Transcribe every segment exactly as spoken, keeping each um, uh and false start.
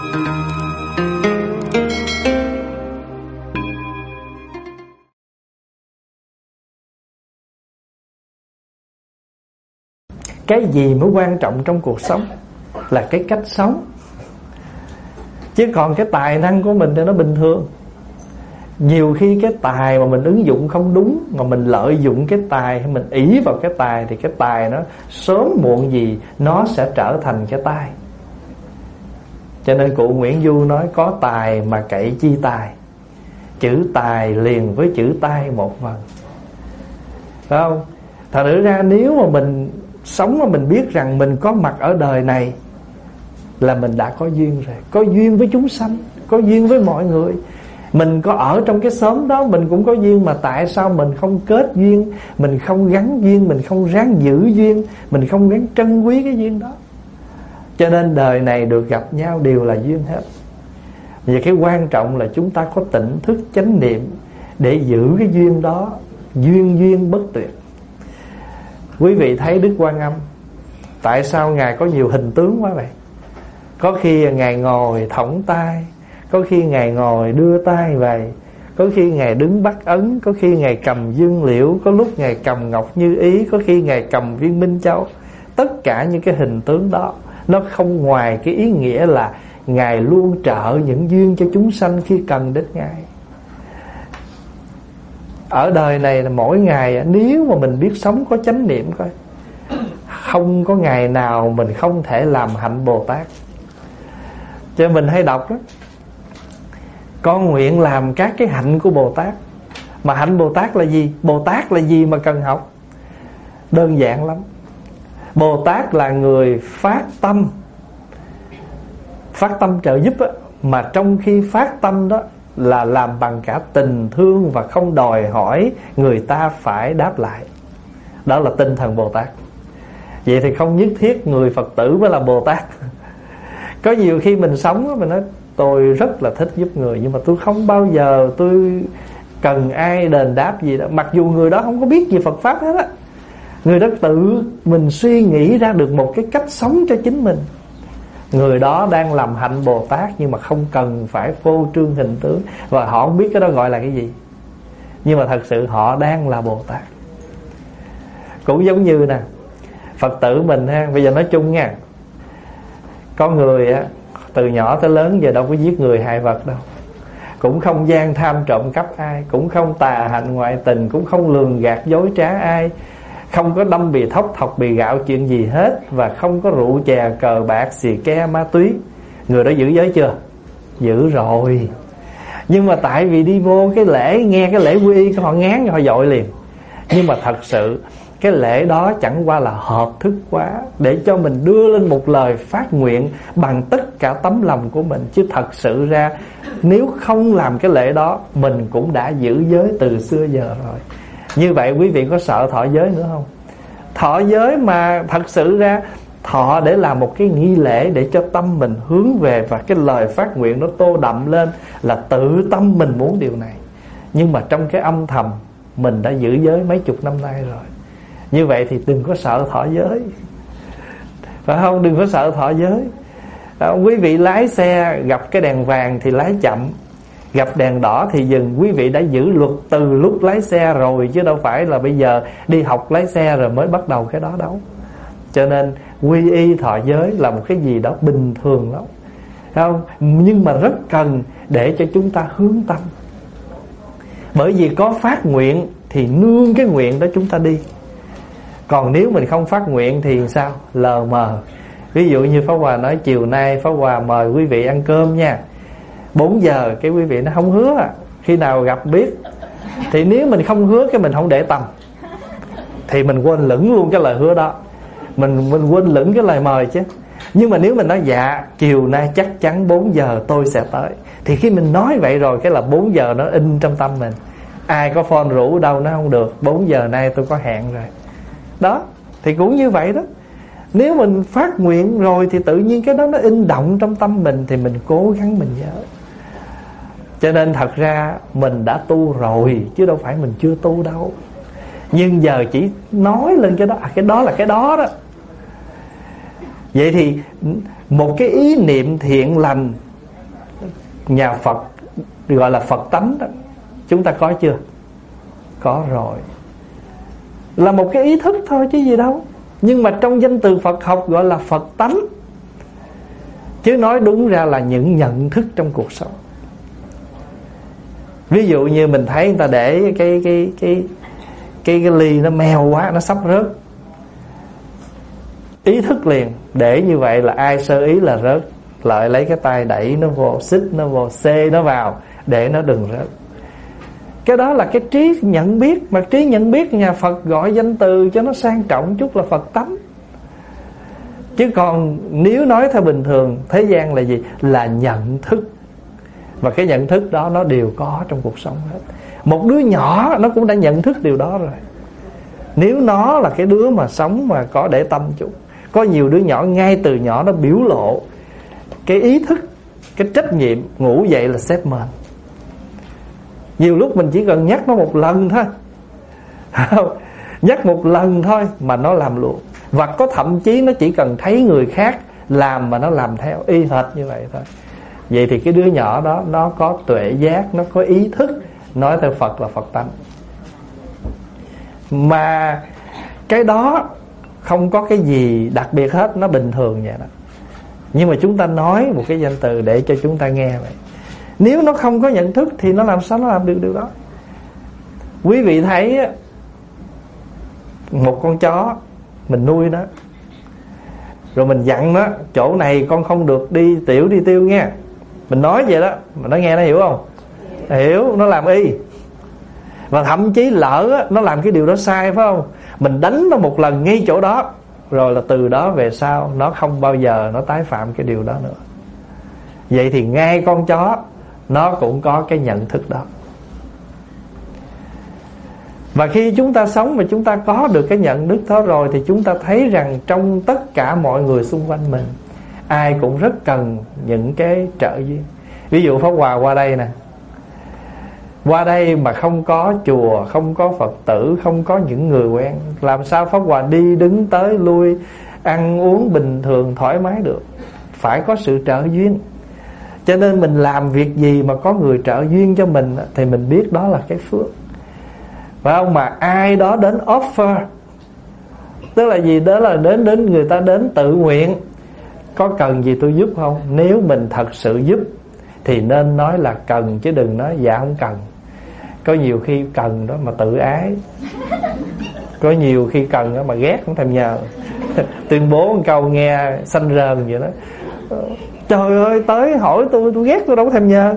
Cái gì mới quan trọng trong cuộc sống là cái cách sống. Chứ còn cái tài năng của mình thì nó bình thường. Nhiều khi cái tài mà mình ứng dụng không đúng, mà mình lợi dụng cái tài hay mình ỷ vào cái tài, thì cái tài nó sớm muộn gì nó sẽ trở thành cái tai. Cho nên cụ Nguyễn Du nói có tài mà cậy chi tài, chữ tài liền với chữ tai một phần. Phải không? Thật sự ra nếu mà mình sống mà mình biết rằng mình có mặt ở đời này là mình đã có duyên rồi. Có duyên với chúng sanh, có duyên với mọi người. Mình có ở trong cái xóm đó mình cũng có duyên, mà tại sao mình không kết duyên, mình không gắn duyên, mình không ráng giữ duyên, mình không ráng trân quý cái duyên đó. Cho nên đời này được gặp nhau đều là duyên hết. Và cái quan trọng là chúng ta có tỉnh thức chánh niệm để giữ cái duyên đó, duyên duyên bất tuyệt. Quý vị thấy Đức Quan Âm, tại sao Ngài có nhiều hình tướng quá vậy? Có khi Ngài ngồi thõng tay, có khi Ngài ngồi đưa tay về, có khi Ngài đứng bắt ấn, có khi Ngài cầm dương liễu, có lúc Ngài cầm ngọc như ý, có khi Ngài cầm viên minh châu. Tất cả những cái hình tướng đó nó không ngoài cái ý nghĩa là Ngài luôn trợ những duyên cho chúng sanh khi cần đến Ngài. Ở đời này là mỗi ngày nếu mà mình biết sống có chánh niệm coi, không có ngày nào mình không thể làm hạnh Bồ Tát. Cho mình hay đọc đó, con nguyện làm các cái hạnh của Bồ Tát. Mà hạnh Bồ Tát là gì? Bồ Tát là gì mà cần học? Đơn giản lắm. Bồ Tát là người phát tâm, phát tâm trợ giúp á, mà trong khi phát tâm đó là làm bằng cả tình thương và không đòi hỏi người ta phải đáp lại. Đó là tinh thần Bồ Tát. Vậy thì không nhất thiết người Phật tử mới là Bồ Tát. Có nhiều khi mình sống đó, mình nói tôi rất là thích giúp người, nhưng mà tôi không bao giờ tôi cần ai đền đáp gì đó. Mặc dù người đó không có biết gì Phật Pháp hết á, người đó tự mình suy nghĩ ra được một cái cách sống cho chính mình. Người đó đang làm hạnh Bồ Tát, nhưng mà không cần phải phô trương hình tướng, và họ không biết cái đó gọi là cái gì, nhưng mà thật sự họ đang là Bồ Tát. Cũng giống như nè, Phật tử mình ha, bây giờ nói chung nha, có người á, từ nhỏ tới lớn giờ đâu có giết người hại vật đâu, cũng không gian tham trộm cắp ai, cũng không tà hạnh ngoại tình, cũng không lường gạt dối trá ai, không có đâm bì thóc thọc bì gạo chuyện gì hết, và không có rượu chè cờ bạc xì ke ma túy. Người đó giữ giới chưa? Giữ rồi. Nhưng mà tại vì đi vô cái lễ, nghe cái lễ quy y, họ ngán, họ dội liền. Nhưng mà thật sự cái lễ đó chẳng qua là hợp thức quá, để cho mình đưa lên một lời phát nguyện bằng tất cả tấm lòng của mình. Chứ thật sự ra nếu không làm cái lễ đó, mình cũng đã giữ giới từ xưa giờ rồi. Như vậy quý vị có sợ thọ giới nữa không? Thọ giới mà thật sự ra thọ để làm một cái nghi lễ, để cho tâm mình hướng về, và cái lời phát nguyện nó tô đậm lên là tự tâm mình muốn điều này. Nhưng mà trong cái âm thầm mình đã giữ giới mấy chục năm nay rồi. Như vậy thì đừng có sợ thọ giới, phải không? Đừng có sợ thọ giới. Đó, quý vị lái xe gặp cái đèn vàng thì lái chậm, gặp đèn đỏ thì dừng. Quý vị đã giữ luật từ lúc lái xe rồi, chứ đâu phải là bây giờ đi học lái xe rồi mới bắt đầu cái đó đâu. Cho nên quy y thọ giới là một cái gì đó bình thường lắm, không? Nhưng mà rất cần để cho chúng ta hướng tâm. Bởi vì có phát nguyện thì nương cái nguyện đó chúng ta đi. Còn nếu mình không phát nguyện thì sao? Lờ mờ. Ví dụ như Pháp Hòa nói chiều nay Pháp Hòa mời quý vị ăn cơm nha, bốn giờ cái quý vị nó không hứa à. Khi nào gặp biết. Thì nếu mình không hứa, cái mình không để tâm, thì mình quên lửng luôn cái lời hứa đó, Mình mình quên lửng cái lời mời chứ. Nhưng mà nếu mình nói dạ chiều nay chắc chắn bốn giờ tôi sẽ tới, thì khi mình nói vậy rồi, cái là bốn giờ nó in trong tâm mình. Ai có phone rủ đâu nó không được, bốn giờ nay tôi có hẹn rồi. Đó, thì cũng như vậy đó. Nếu mình phát nguyện rồi thì tự nhiên cái đó nó in động trong tâm mình, thì mình cố gắng mình nhớ. Cho nên thật ra mình đã tu rồi, chứ đâu phải mình chưa tu đâu. Nhưng giờ chỉ nói lên cái đó, à, cái đó là cái đó đó. Vậy thì một cái ý niệm thiện lành nhà Phật gọi là Phật tánh đó, chúng ta có chưa? Có rồi. Là một cái ý thức thôi chứ gì đâu. Nhưng mà trong danh từ Phật học gọi là Phật tánh, chứ nói đúng ra là những nhận thức trong cuộc sống. Ví dụ như mình thấy người ta để cái cái cái cái cái, cái ly nó mèo quá, nó sắp rớt, ý thức liền để như vậy là ai sơ ý là rớt, lại lấy cái tay đẩy nó vô, xích nó vô, xê nó vào để nó đừng rớt. Cái đó là cái trí nhận biết. Mà trí nhận biết nhà Phật gọi danh từ cho nó sang trọng chút là Phật tánh. Chứ còn nếu nói theo bình thường thế gian là gì? Là nhận thức. Và cái nhận thức đó nó đều có trong cuộc sống hết. Một đứa nhỏ nó cũng đã nhận thức điều đó rồi. Nếu nó là cái đứa mà sống mà có để tâm chút. Có nhiều đứa nhỏ ngay từ nhỏ nó biểu lộ cái ý thức, cái trách nhiệm ngủ dậy là xếp mền. Nhiều lúc mình chỉ cần nhắc nó một lần thôi, nhắc một lần thôi mà nó làm luôn. Và có thậm chí nó chỉ cần thấy người khác làm mà nó làm theo y hệt như vậy thôi. Vậy thì cái đứa nhỏ đó nó có tuệ giác, nó có ý thức. Nói theo Phật là Phật tánh. Mà cái đó không có cái gì đặc biệt hết, nó bình thường vậy đó. Nhưng mà chúng ta nói một cái danh từ để cho chúng ta nghe vậy. Nếu nó không có nhận thức thì nó làm sao nó làm được điều đó? Quý vị thấy một con chó mình nuôi nó, rồi mình dặn nó chỗ này con không được đi tiểu đi tiêu nha. Mình nói vậy đó, mà nó nghe nó hiểu không? Hiểu, nó làm y. Và thậm chí lỡ nó làm cái điều đó sai, phải không? Mình đánh nó một lần ngay chỗ đó, rồi là từ đó về sau nó không bao giờ nó tái phạm cái điều đó nữa. Vậy thì ngay con chó nó cũng có cái nhận thức đó. Và khi chúng ta sống và chúng ta có được cái nhận thức đó rồi, thì chúng ta thấy rằng trong tất cả mọi người xung quanh mình, ai cũng rất cần những cái trợ duyên. Ví dụ Pháp Hòa qua đây nè, qua đây mà không có chùa, không có Phật tử, không có những người quen, làm sao Pháp Hòa đi đứng tới lui, ăn uống bình thường thoải mái được? Phải có sự trợ duyên. Cho nên mình làm việc gì mà có người trợ duyên cho mình thì mình biết đó là cái phước, phải không? Mà ai đó đến offer, tức là gì? Đó là đến đến người ta đến tự nguyện. Có cần gì tôi giúp không? Nếu mình thật sự giúp thì nên nói là cần, chứ đừng nói dạ không cần. Có nhiều khi cần đó mà tự ái, có nhiều khi cần đó mà ghét không thèm nhờ. Tuyên bố một câu nghe xanh rờn vậy đó. Trời ơi, tới hỏi tôi, tôi ghét tôi đâu có thèm nhờ.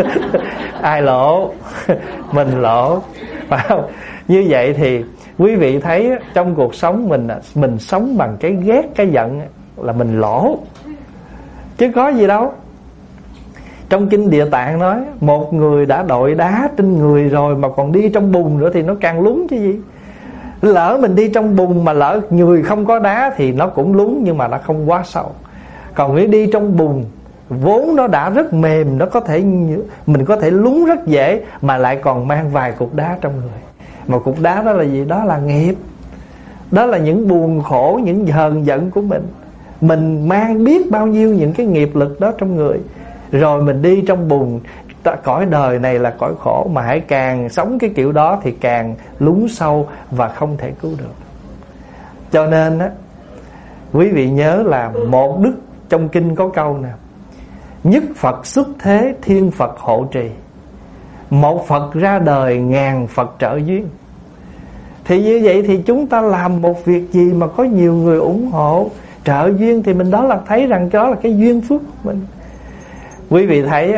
Ai lộ? Mình lộ, phải không? Như vậy thì quý vị thấy trong cuộc sống mình, mình sống bằng cái ghét, cái giận là mình lỗ, chứ có gì đâu. Trong kinh Địa Tạng nói, một người đã đội đá trên người rồi mà còn đi trong bùn nữa thì nó càng lún chứ gì. Lỡ mình đi trong bùn mà lỡ người không có đá thì nó cũng lún, nhưng mà nó không quá sâu. Còn nếu đi trong bùn vốn nó đã rất mềm, nó có thể mình có thể lún rất dễ, mà lại còn mang vài cục đá trong người. Mà cục đá đó là gì? Đó là nghiệp. Đó là những buồn khổ, những hờn giận của mình. Mình mang biết bao nhiêu những cái nghiệp lực đó trong người, rồi mình đi trong bùn. Cõi đời này là cõi khổ, mà hãy càng sống cái kiểu đó thì càng lún sâu và không thể cứu được. Cho nên á, quý vị nhớ là một đức trong kinh có câu nào: nhất Phật xuất thế, thiên Phật hộ trì. Một Phật ra đời, ngàn Phật trợ duyên. Thì như vậy thì chúng ta làm một việc gì mà có nhiều người ủng hộ, trợ duyên, thì mình đó là thấy rằng đó là cái duyên phước của mình. Quý vị thấy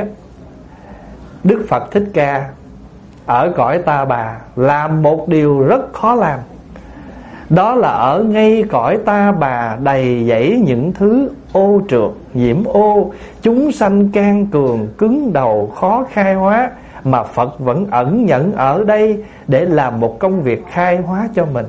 Đức Phật Thích Ca ở cõi Ta Bà làm một điều rất khó làm. Đó là ở ngay cõi Ta Bà đầy dẫy những thứ ô trượt, nhiễm ô, chúng sanh can cường, cứng đầu, khó khai hóa, mà Phật vẫn ẩn nhẫn ở đây để làm một công việc khai hóa cho mình.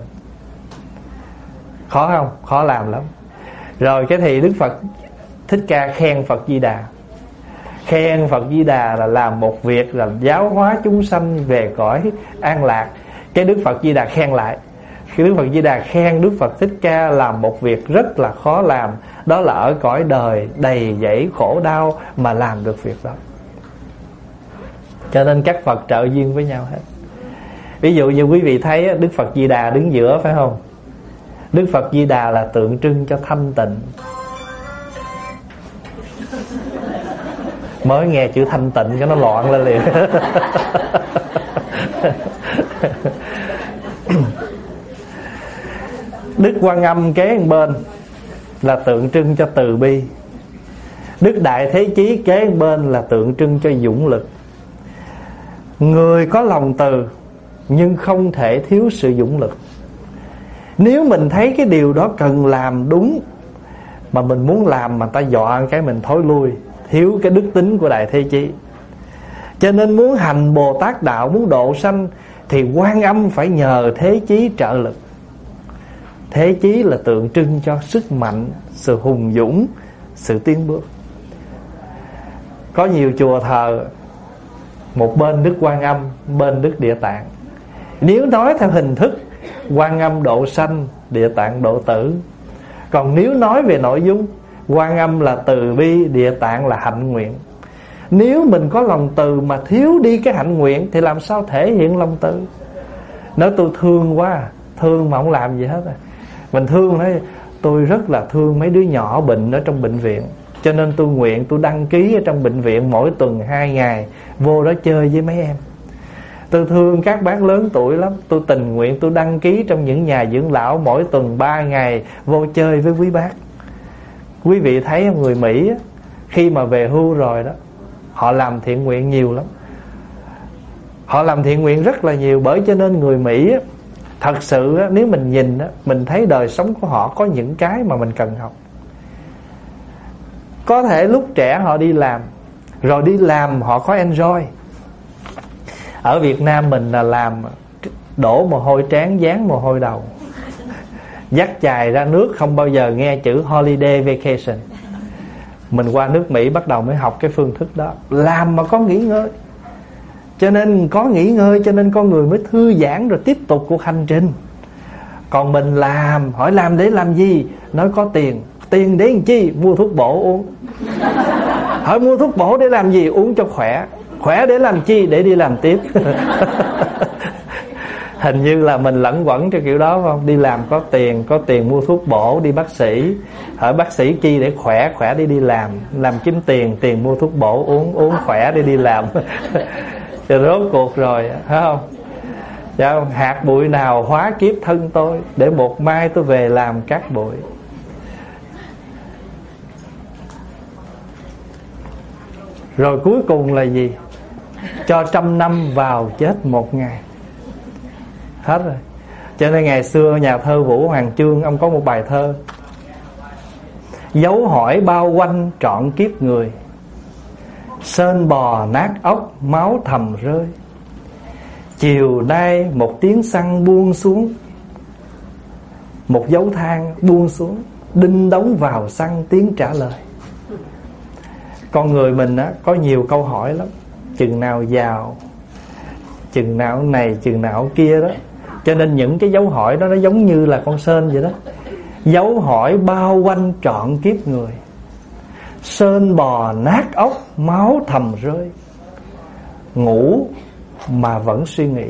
Khó không? Khó làm lắm. Rồi cái thì Đức Phật Thích Ca khen Phật Di Đà. Khen Phật Di Đà là làm một việc là giáo hóa chúng sanh về cõi an lạc. Cái Đức Phật Di Đà khen lại. Cái Đức Phật Di Đà khen Đức Phật Thích Ca làm một việc rất là khó làm, đó là ở cõi đời đầy dẫy khổ đau mà làm được việc đó. Cho nên các Phật trợ duyên với nhau hết. Ví dụ như quý vị thấy Đức Phật Di Đà đứng giữa, phải không? Đức Phật Di Đà là tượng trưng cho thanh tịnh. Mới nghe chữ thanh tịnh cái nó loạn lên liền. Đức Quan Âm kế một bên là tượng trưng cho từ bi. Đức Đại Thế Chí kế một bên là tượng trưng cho dũng lực. Người có lòng từ nhưng không thể thiếu sự dũng lực. Nếu mình thấy cái điều đó cần làm đúng, mà mình muốn làm mà ta dọa cái mình thối lui, thiếu cái đức tính của Đại Thế Chí. Cho nên muốn hành Bồ Tát đạo, muốn độ sanh thì Quan Âm phải nhờ Thế Chí trợ lực. Thế Chí là tượng trưng cho sức mạnh, sự hùng dũng, sự tiến bước. Có nhiều chùa thờ một bên Đức Quan Âm, bên Đức Địa Tạng. Nếu nói theo hình thức, Quan Âm độ sanh, Địa Tạng độ tử. Còn nếu nói về nội dung, Quan Âm là từ bi, Địa Tạng là hạnh nguyện. Nếu mình có lòng từ mà thiếu đi cái hạnh nguyện thì làm sao thể hiện lòng từ? Nói tôi thương quá, thương mà không làm gì hết. Mình thương nói tôi rất là thương mấy đứa nhỏ bệnh ở trong bệnh viện, cho nên tôi nguyện tôi đăng ký ở trong bệnh viện mỗi tuần hai ngày vô đó chơi với mấy em. Tôi thương các bác lớn tuổi lắm, tôi tình nguyện tôi đăng ký trong những nhà dưỡng lão mỗi tuần ba ngày vô chơi với quý bác. Quý vị thấy người Mỹ khi mà về hưu rồi đó, họ làm thiện nguyện nhiều lắm. Họ làm thiện nguyện rất là nhiều. Bởi cho nên người Mỹ thật sự nếu mình nhìn mình thấy đời sống của họ có những cái mà mình cần học. Có thể lúc trẻ họ đi làm, rồi đi làm họ có enjoy. Ở Việt Nam mình là làm đổ mồ hôi trán, dán mồ hôi đầu, dắt chài ra nước, không bao giờ nghe chữ holiday vacation. Mình qua nước Mỹ bắt đầu mới học cái phương thức đó. Làm mà có nghỉ ngơi. Cho nên có nghỉ ngơi, cho nên con người mới thư giãn rồi tiếp tục cuộc hành trình. Còn mình làm, hỏi làm để làm gì? Nói có tiền. Tiền để làm chi? Mua thuốc bổ uống. Hỏi mua thuốc bổ để làm gì? Uống cho khỏe. Khỏe để làm chi? Để đi làm tiếp. Hình như là mình lẫn quẩn cho kiểu đó không? Đi làm có tiền, có tiền mua thuốc bổ, đi bác sĩ. Hỏi bác sĩ chi? Để khỏe, khỏe để đi làm. Làm kiếm tiền, tiền mua thuốc bổ uống, uống khỏe để đi làm. Rồi rốt cuộc rồi, phải không? Dạ, hạt bụi nào hóa kiếp thân tôi, để một mai tôi về làm cát bụi. Rồi cuối cùng là gì? Cho trăm năm vào chết một ngày. Hết rồi. Cho nên ngày xưa nhà thơ Vũ Hoàng Chương, ông có một bài thơ: dấu hỏi bao quanh trọn kiếp người, sên bò nát ốc máu thầm rơi. Chiều nay một tiếng xăng buông xuống, một dấu than buông xuống, đinh đóng vào xăng tiếng trả lời. Con người mình á, có nhiều câu hỏi lắm. Chừng nào giàu, chừng nào này, chừng nào kia đó. Cho nên những cái dấu hỏi đó nó giống như là con sên vậy đó. Dấu hỏi bao quanh trọn kiếp người, sên bò nát ốc máu thầm rơi. Ngủ mà vẫn suy nghĩ.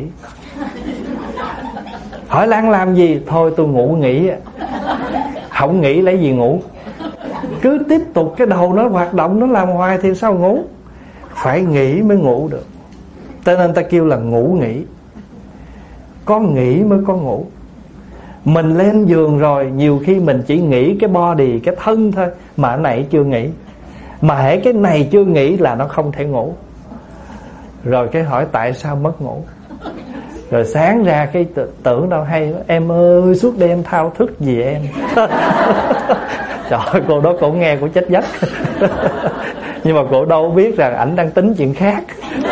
Hỏi Lan làm gì? Thôi tôi ngủ nghỉ. Không nghĩ lấy gì ngủ. Cứ tiếp tục cái đầu nó hoạt động, nó làm hoài thì sao ngủ? Phải nghỉ mới ngủ được. Cho nên ta kêu là ngủ nghỉ. Có nghỉ mới có ngủ. Mình lên giường rồi, nhiều khi mình chỉ nghĩ cái body, cái thân thôi, mà cái này chưa nghĩ. Mà hễ cái này chưa nghĩ là nó không thể ngủ. Rồi cái hỏi tại sao mất ngủ. Rồi sáng ra cái tưởng đâu hay. Em ơi, suốt đêm thao thức gì em. Trời ơi, cô đó cổ nghe cổ chết giấc. Nhưng mà cổ đâu biết rằng ảnh đang tính chuyện khác.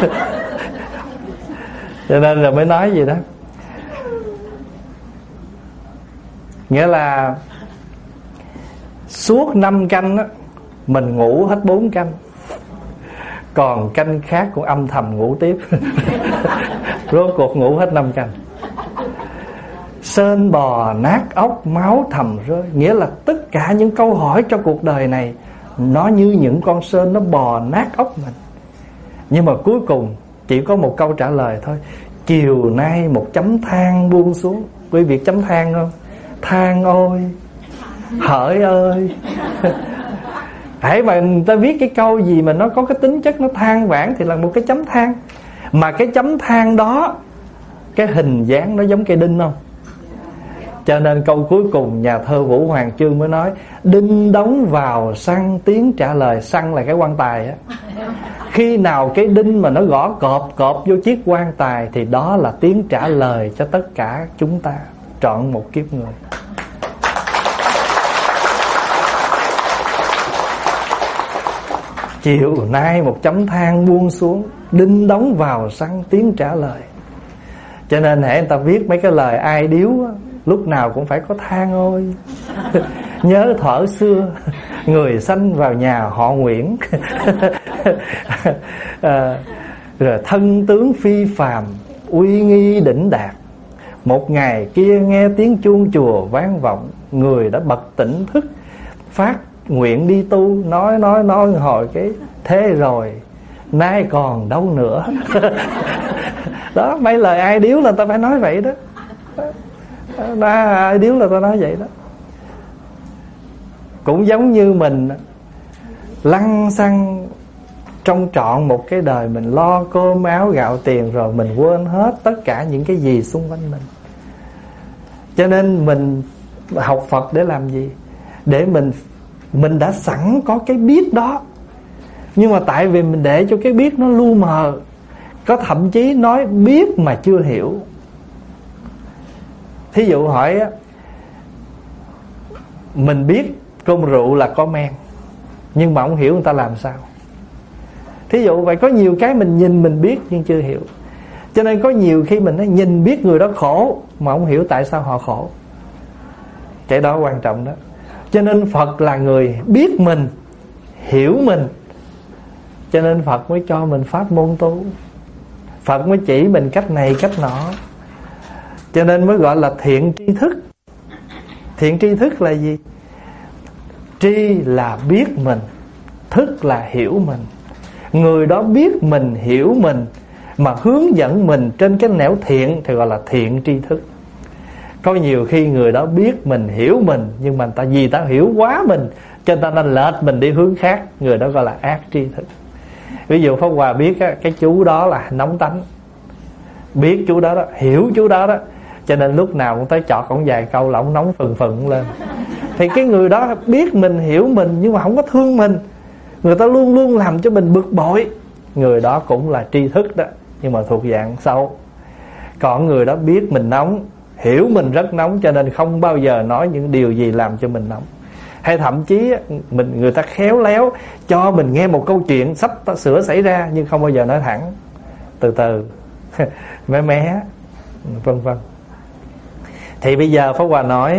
Cho nên là mới nói gì đó. Nghĩa là suốt năm canh á, mình ngủ hết bốn canh, còn canh khác cũng âm thầm ngủ tiếp. Rốt cuộc ngủ hết năm canh. Sên bò nát ốc máu thầm rơi. Nghĩa là tất cả những câu hỏi cho cuộc đời này, nó như những con sên nó bò nát ốc mình. Nhưng mà cuối cùng chỉ có một câu trả lời thôi: chiều nay một chấm than buông xuống. Quý vị chấm than không? Than ôi, hỡi ơi. Hãy mà người ta viết cái câu gì mà nó có cái tính chất nó than vãn thì là một cái chấm than. Mà cái chấm than đó, cái hình dáng nó giống cây đinh không? Cho nên câu cuối cùng nhà thơ Vũ Hoàng Chương mới nói: đinh đóng vào xăng tiếng trả lời. Xăng là cái quan tài á. Khi nào cái đinh mà nó gõ cọp cọp vô chiếc quan tài thì đó là tiếng trả lời cho tất cả chúng ta trọn một kiếp người. Chiều nay một chấm than buông xuống, đinh đóng vào xăng tiếng trả lời. Cho nên hễ người ta viết mấy cái lời ai điếu á, lúc nào cũng phải có than ôi. Nhớ thuở xưa người sanh vào nhà họ Nguyễn. à, Rồi thân tướng phi phàm, uy nghi đỉnh đạt. Một ngày kia nghe tiếng chuông chùa vang vọng, người đã bật tỉnh thức, phát nguyện đi tu. Nói nói nói hồi cái thế rồi, nay còn đâu nữa. Đó, mấy lời ai điếu là ta phải nói vậy đó. Đó, ai điếu là ta nói vậy đó. Cũng giống như mình lăng xăng trong trọn một cái đời, mình lo cơm áo gạo tiền rồi mình quên hết tất cả những cái gì xung quanh mình. Cho nên mình học Phật để làm gì? Để mình Mình đã sẵn có cái biết đó, nhưng mà tại vì mình để cho cái biết nó lu mờ. Có thậm chí nói biết mà chưa hiểu. Thí dụ hỏi mình biết cơm rượu là có men, nhưng mà không hiểu người ta làm sao. Thí dụ vậy, có nhiều cái mình nhìn mình biết nhưng chưa hiểu. Cho nên có nhiều khi mình nói nhìn biết người đó khổ mà không hiểu tại sao họ khổ. Cái đó quan trọng đó. Cho nên Phật là người biết mình, hiểu mình. Cho nên Phật mới cho mình pháp môn tu. Phật mới chỉ mình cách này cách nọ. Cho nên mới gọi là thiện tri thức. Thiện tri thức là gì? Tri là biết mình, thức là hiểu mình. Người đó biết mình, hiểu mình mà hướng dẫn mình trên cái nẻo thiện thì gọi là thiện tri thức. Có nhiều khi người đó biết mình, hiểu mình, nhưng mà ta vì ta hiểu quá mình cho nên ta lệch mình đi hướng khác, người đó gọi là ác tri thức. Ví dụ Pháp Hòa biết á, cái chú đó là nóng tánh, biết chú đó đó, hiểu chú đó đó, cho nên lúc nào cũng tới chọt ổng vài câu là ổng nóng phừng phừng lên. Thì cái người đó biết mình, hiểu mình nhưng mà không có thương mình, người ta luôn luôn làm cho mình bực bội, người đó cũng là tri thức đó, nhưng mà thuộc dạng sâu. Còn người đó biết mình nóng, hiểu mình rất nóng, cho nên không bao giờ nói những điều gì làm cho mình nóng. Hay thậm chí mình người ta khéo léo cho mình nghe một câu chuyện sắp sửa xảy ra, nhưng không bao giờ nói thẳng, từ từ mé mé vân vân. Thì bây giờ Pháp Hòa nói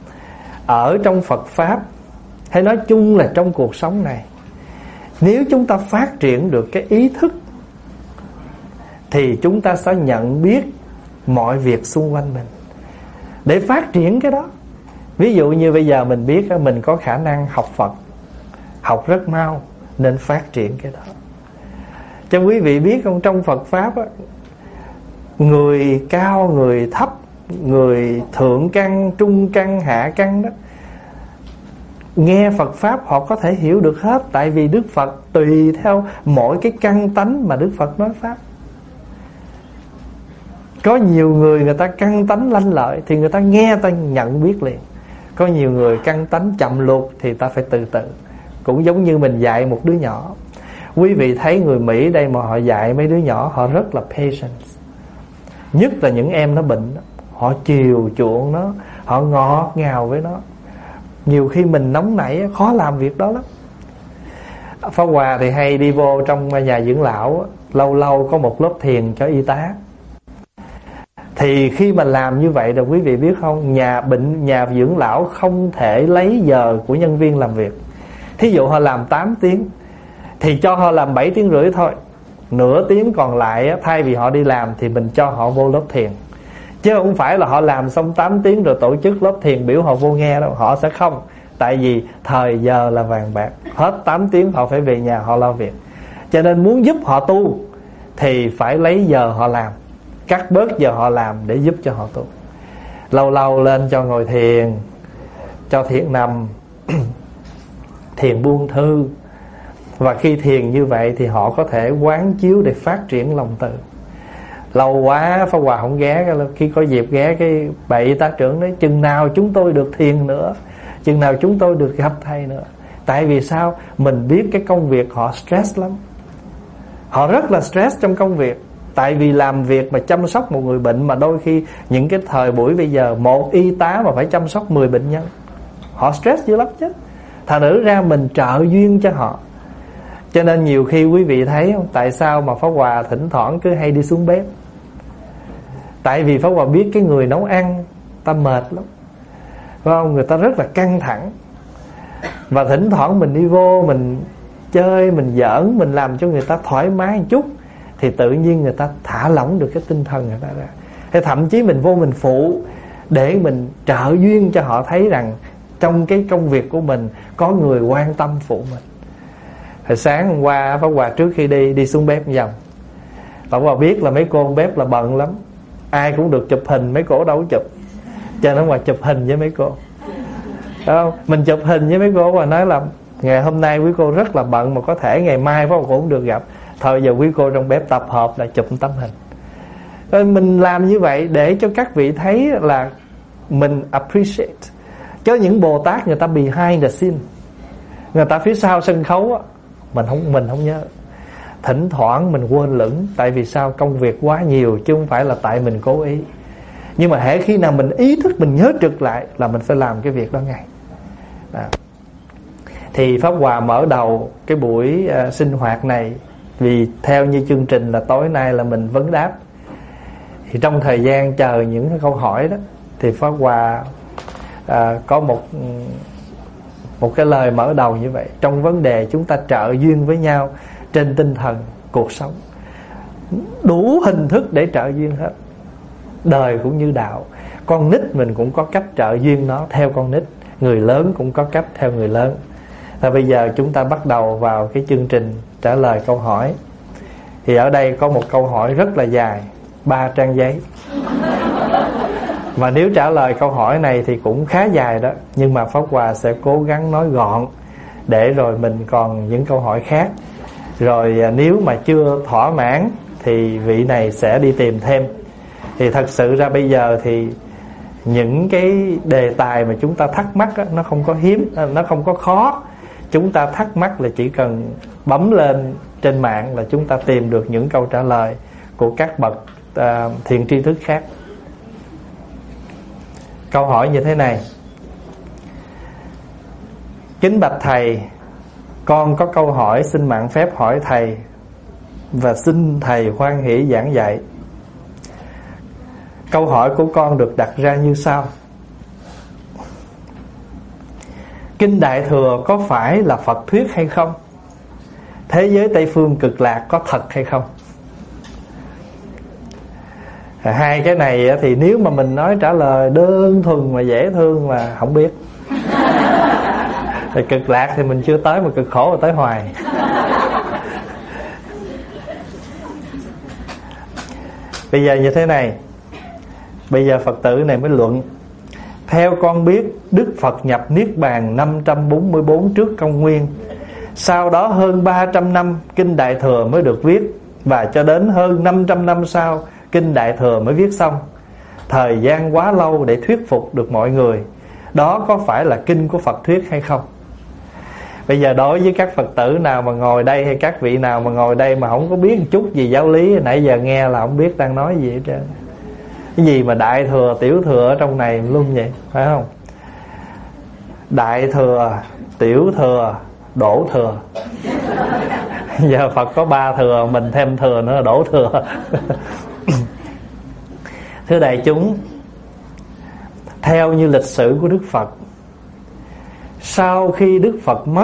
ở trong Phật Pháp, hay nói chung là trong cuộc sống này, nếu chúng ta phát triển được cái ý thức thì chúng ta sẽ nhận biết mọi việc xung quanh mình. Để phát triển cái đó, ví dụ như bây giờ mình biết mình có khả năng học Phật, học rất mau, nên phát triển cái đó. Cho quý vị biết không, trong Phật Pháp á, người cao, người thấp, người thượng căn, trung căn, hạ căn đó, nghe Phật Pháp họ có thể hiểu được hết. Tại vì Đức Phật tùy theo mỗi cái căn tánh mà Đức Phật nói Pháp. Có nhiều người người ta căn tánh lanh lợi thì người ta nghe ta nhận biết liền. Có nhiều người căn tánh chậm luộc thì ta phải từ từ. Cũng giống như mình dạy một đứa nhỏ. Quý vị thấy người Mỹ đây mà họ dạy mấy đứa nhỏ, họ rất là patient. Nhất là những em nó bệnh, họ chiều chuộng nó, họ ngọt ngào với nó. Nhiều khi mình nóng nảy khó làm việc đó lắm. Pháp Hòa thì hay đi vô trong nhà dưỡng lão, lâu lâu có một lớp thiền cho y tá. Thì khi mà làm như vậy rồi quý vị biết không, nhà bệnh, nhà dưỡng lão không thể lấy giờ của nhân viên làm việc. Thí dụ họ làm tám tiếng thì cho họ làm bảy tiếng rưỡi thôi. Nửa tiếng còn lại thay vì họ đi làm thì mình cho họ vô lớp thiền. Chứ không phải là họ làm xong tám tiếng rồi tổ chức lớp thiền biểu họ vô nghe đâu. Họ sẽ không. Tại vì thời giờ là vàng bạc, hết tám tiếng họ phải về nhà họ lo việc. Cho nên muốn giúp họ tu thì phải lấy giờ họ làm, cắt bớt giờ họ làm để giúp cho họ tu. Lâu lâu lên cho ngồi thiền, cho thiền nằm, thiền buông thư. Và khi thiền như vậy thì họ có thể quán chiếu để phát triển lòng từ. Lâu quá Pháp Hòa không ghé, khi có dịp ghé cái bậy tá trưởng đấy, chừng nào chúng tôi được thiền nữa, chừng nào chúng tôi được gặp thầy nữa. Tại vì sao? Mình biết cái công việc họ stress lắm. Họ rất là stress trong công việc. Tại vì làm việc mà chăm sóc một người bệnh, mà đôi khi những cái thời buổi bây giờ một y tá mà phải chăm sóc mười bệnh nhân, họ stress dữ lắm chứ. Thành thử ra mình trợ duyên cho họ. Cho nên nhiều khi quý vị thấy không, tại sao mà Pháp Hòa thỉnh thoảng cứ hay đi xuống bếp? Tại vì Pháp Hòa biết cái người nấu ăn ta mệt lắm, phải không? Người ta rất là căng thẳng. Và thỉnh thoảng mình đi vô, mình chơi, mình giỡn, mình làm cho người ta thoải mái một chút, thì tự nhiên người ta thả lỏng được cái tinh thần người ta ra. Hay thậm chí mình vô mình phụ để mình trợ duyên cho họ thấy rằng trong cái công việc của mình có người quan tâm phụ mình. Hồi sáng hôm qua Pháp Hòa trước khi đi Đi xuống bếp vòng, Pháp Hòa biết là mấy cô bếp là bận lắm, ai cũng được chụp hình, mấy cô đâu có chụp. Cho nên Hòa chụp hình với mấy cô, đúng không? Mình chụp hình với mấy cô và nói là ngày hôm nay quý cô rất là bận, mà có thể ngày mai Pháp Hòa cũng được gặp. Thôi giờ quý cô trong bếp tập hợp là chụp một tấm hình. Rồi mình làm như vậy để cho các vị thấy là mình appreciate. Cho những Bồ Tát người ta behind the scene, người ta phía sau sân khấu á, mình không mình không nhớ. Thỉnh thoảng mình quên lửng. Tại vì sao? Công việc quá nhiều, chứ không phải là tại mình cố ý. Nhưng mà hễ khi nào mình ý thức, mình nhớ trực lại là mình phải làm cái việc đó ngay. Đó. Thì Pháp Hòa mở đầu cái buổi uh, sinh hoạt này, vì theo như chương trình là tối nay là mình vấn đáp. Thì trong thời gian chờ những cái câu hỏi đó, thì Pháp Hòa uh, có một một cái lời mở đầu như vậy. Trong vấn đề chúng ta trợ duyên với nhau trên tinh thần cuộc sống, đủ hình thức để trợ duyên hết. Đời cũng như đạo, con nít mình cũng có cách trợ duyên nó theo con nít, người lớn cũng có cách theo người lớn. Và bây giờ chúng ta bắt đầu vào cái chương trình trả lời câu hỏi. Thì ở đây có một câu hỏi rất là dài, ba trang giấy. Và nếu trả lời câu hỏi này thì cũng khá dài đó, nhưng mà Pháp Hòa sẽ cố gắng nói gọn, để rồi mình còn những câu hỏi khác. Rồi nếu mà chưa thỏa mãn thì vị này sẽ đi tìm thêm. Thì thật sự ra bây giờ thì những cái đề tài mà chúng ta thắc mắc á, nó không có hiếm, nó không có khó. Chúng ta thắc mắc là chỉ cần bấm lên trên mạng là chúng ta tìm được những câu trả lời của các bậc uh, thiện tri thức khác. Câu hỏi như thế này: kính bạch thầy, con có câu hỏi xin mạn phép hỏi thầy, và xin thầy hoan hỷ giảng dạy. Câu hỏi của con được đặt ra như sau: Kinh Đại Thừa có phải là Phật thuyết hay không? Thế giới Tây Phương Cực Lạc có thật hay không? Hai cái này thì nếu mà mình nói trả lời đơn thuần mà dễ thương là không biết. Thì Cực Lạc thì mình chưa tới, mà cực khổ là tới hoài. Bây giờ như thế này, bây giờ Phật tử này mới luận: theo con biết, Đức Phật nhập Niết Bàn năm trăm bốn mươi bốn trước công nguyên. Sau đó hơn ba trăm năm Kinh Đại Thừa mới được viết, và cho đến hơn năm trăm năm sau Kinh Đại Thừa mới viết xong. Thời gian quá lâu để thuyết phục được mọi người. Đó có phải là kinh của Phật thuyết hay không? Bây giờ đối với các Phật tử nào mà ngồi đây, hay các vị nào mà ngồi đây mà không có biết một chút gì giáo lý, nãy giờ nghe là không biết đang nói gì hết trơn. Cái gì mà Đại Thừa, Tiểu Thừa ở trong này luôn vậy, phải không? Đại Thừa, Tiểu Thừa, Đổ Thừa. Giờ Phật có ba thừa, mình thêm thừa nữa là Đổ Thừa. Thưa đại chúng, theo như lịch sử của Đức Phật, sau khi Đức Phật mất,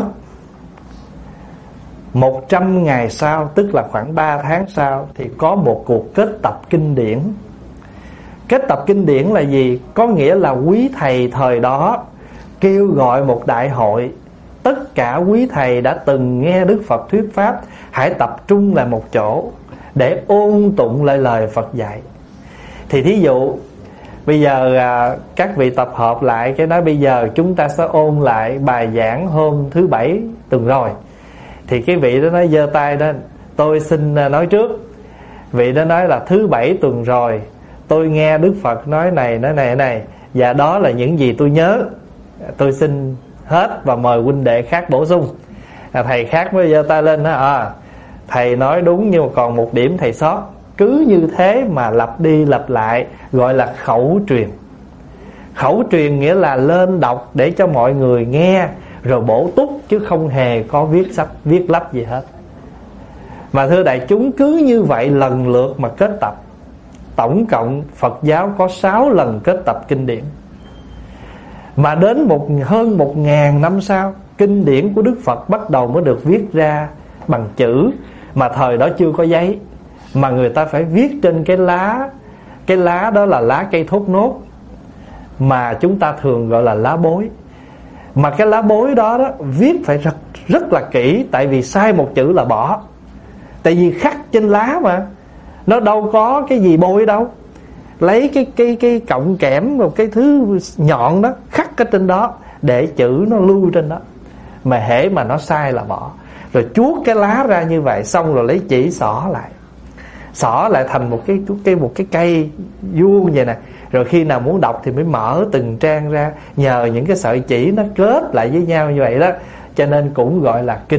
một trăm ngày sau, tức là khoảng ba tháng sau, thì có một cuộc kết tập kinh điển. Kết tập kinh điển là gì? Có nghĩa là quý thầy thời đó kêu gọi một đại hội. Tất cả quý thầy đã từng nghe Đức Phật thuyết pháp hãy tập trung lại một chỗ để ôn tụng lại lời Phật dạy. Thì thí dụ bây giờ à, các vị tập hợp lại, cái nói bây giờ chúng ta sẽ ôn lại bài giảng hôm thứ bảy tuần rồi. Thì cái vị đó nói giơ tay đó, tôi xin nói trước. Vị đó nói là thứ bảy tuần rồi tôi nghe Đức Phật nói này nói này này, và đó là những gì tôi nhớ. Tôi xin hết và mời huynh đệ khác bổ sung. à, Thầy khác mới giơ tay lên đó, à, thầy nói đúng nhưng mà còn một điểm thầy sót. Cứ như thế mà lặp đi lặp lại, gọi là khẩu truyền. Khẩu truyền nghĩa là lên đọc để cho mọi người nghe rồi bổ túc, chứ không hề có viết sách viết lách gì hết. Mà thưa đại chúng, cứ như vậy lần lượt mà kết tập. Tổng cộng Phật giáo có sáu lần kết tập kinh điển. Mà đến một, hơn một ngàn năm sau, kinh điển của Đức Phật bắt đầu mới được viết ra bằng chữ. Mà thời đó chưa có giấy, mà người ta phải viết trên cái lá. Cái lá đó là lá cây thốt nốt, mà chúng ta thường gọi là lá bối. Mà cái lá bối đó, đó viết phải rất, rất là kỹ. Tại vì sai một chữ là bỏ. Tại vì khắc trên lá mà, nó đâu có cái gì bôi đâu. Lấy cái, cái, cái cọng kẽm, một cái thứ nhọn đó khắc ở trên đó để chữ nó lưu trên đó. Mà hễ mà nó sai là bỏ. Rồi chuốt cái lá ra như vậy, xong rồi lấy chỉ xỏ lại, xỏ lại thành một cái, cái, một cái cây vuông vậy nè. Rồi khi nào muốn đọc thì mới mở từng trang ra. Nhờ những cái sợi chỉ nó kết lại với nhau như vậy đó, cho nên cũng gọi là kinh.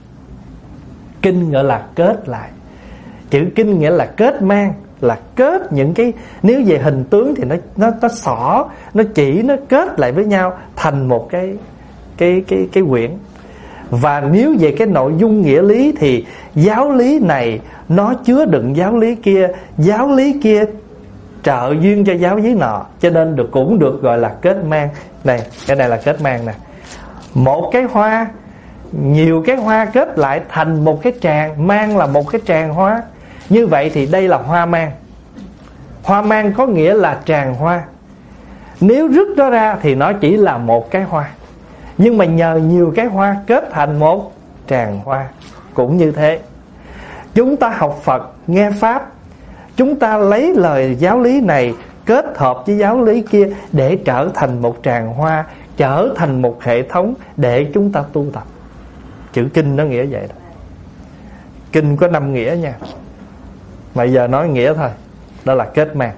Kinh gọi là kết lại. Chữ kinh nghĩa là kết mang, là kết những cái, nếu về hình tướng thì nó nó nó xỏ, nó chỉ, nó kết lại với nhau thành một cái cái cái cái quyển. Và nếu về cái nội dung nghĩa lý thì giáo lý này nó chứa đựng giáo lý kia, giáo lý kia trợ duyên cho giáo lý nọ, cho nên được cũng được gọi là kết mang. Này, cái này là kết mang nè. Một cái hoa, nhiều cái hoa kết lại thành một cái tràng. Mang là một cái tràng hoa. Như vậy thì đây là hoa mang. Hoa mang có nghĩa là tràng hoa. Nếu rứt nó ra thì nó chỉ là một cái hoa, nhưng mà nhờ nhiều cái hoa kết thành một tràng hoa. Cũng như thế, chúng ta học Phật, nghe Pháp, chúng ta lấy lời giáo lý này kết hợp với giáo lý kia để trở thành một tràng hoa, trở thành một hệ thống để chúng ta tu tập. Chữ kinh nó nghĩa vậy đó. Kinh có năm nghĩa nha, mà giờ nói nghĩa thôi. Đó là kết mang.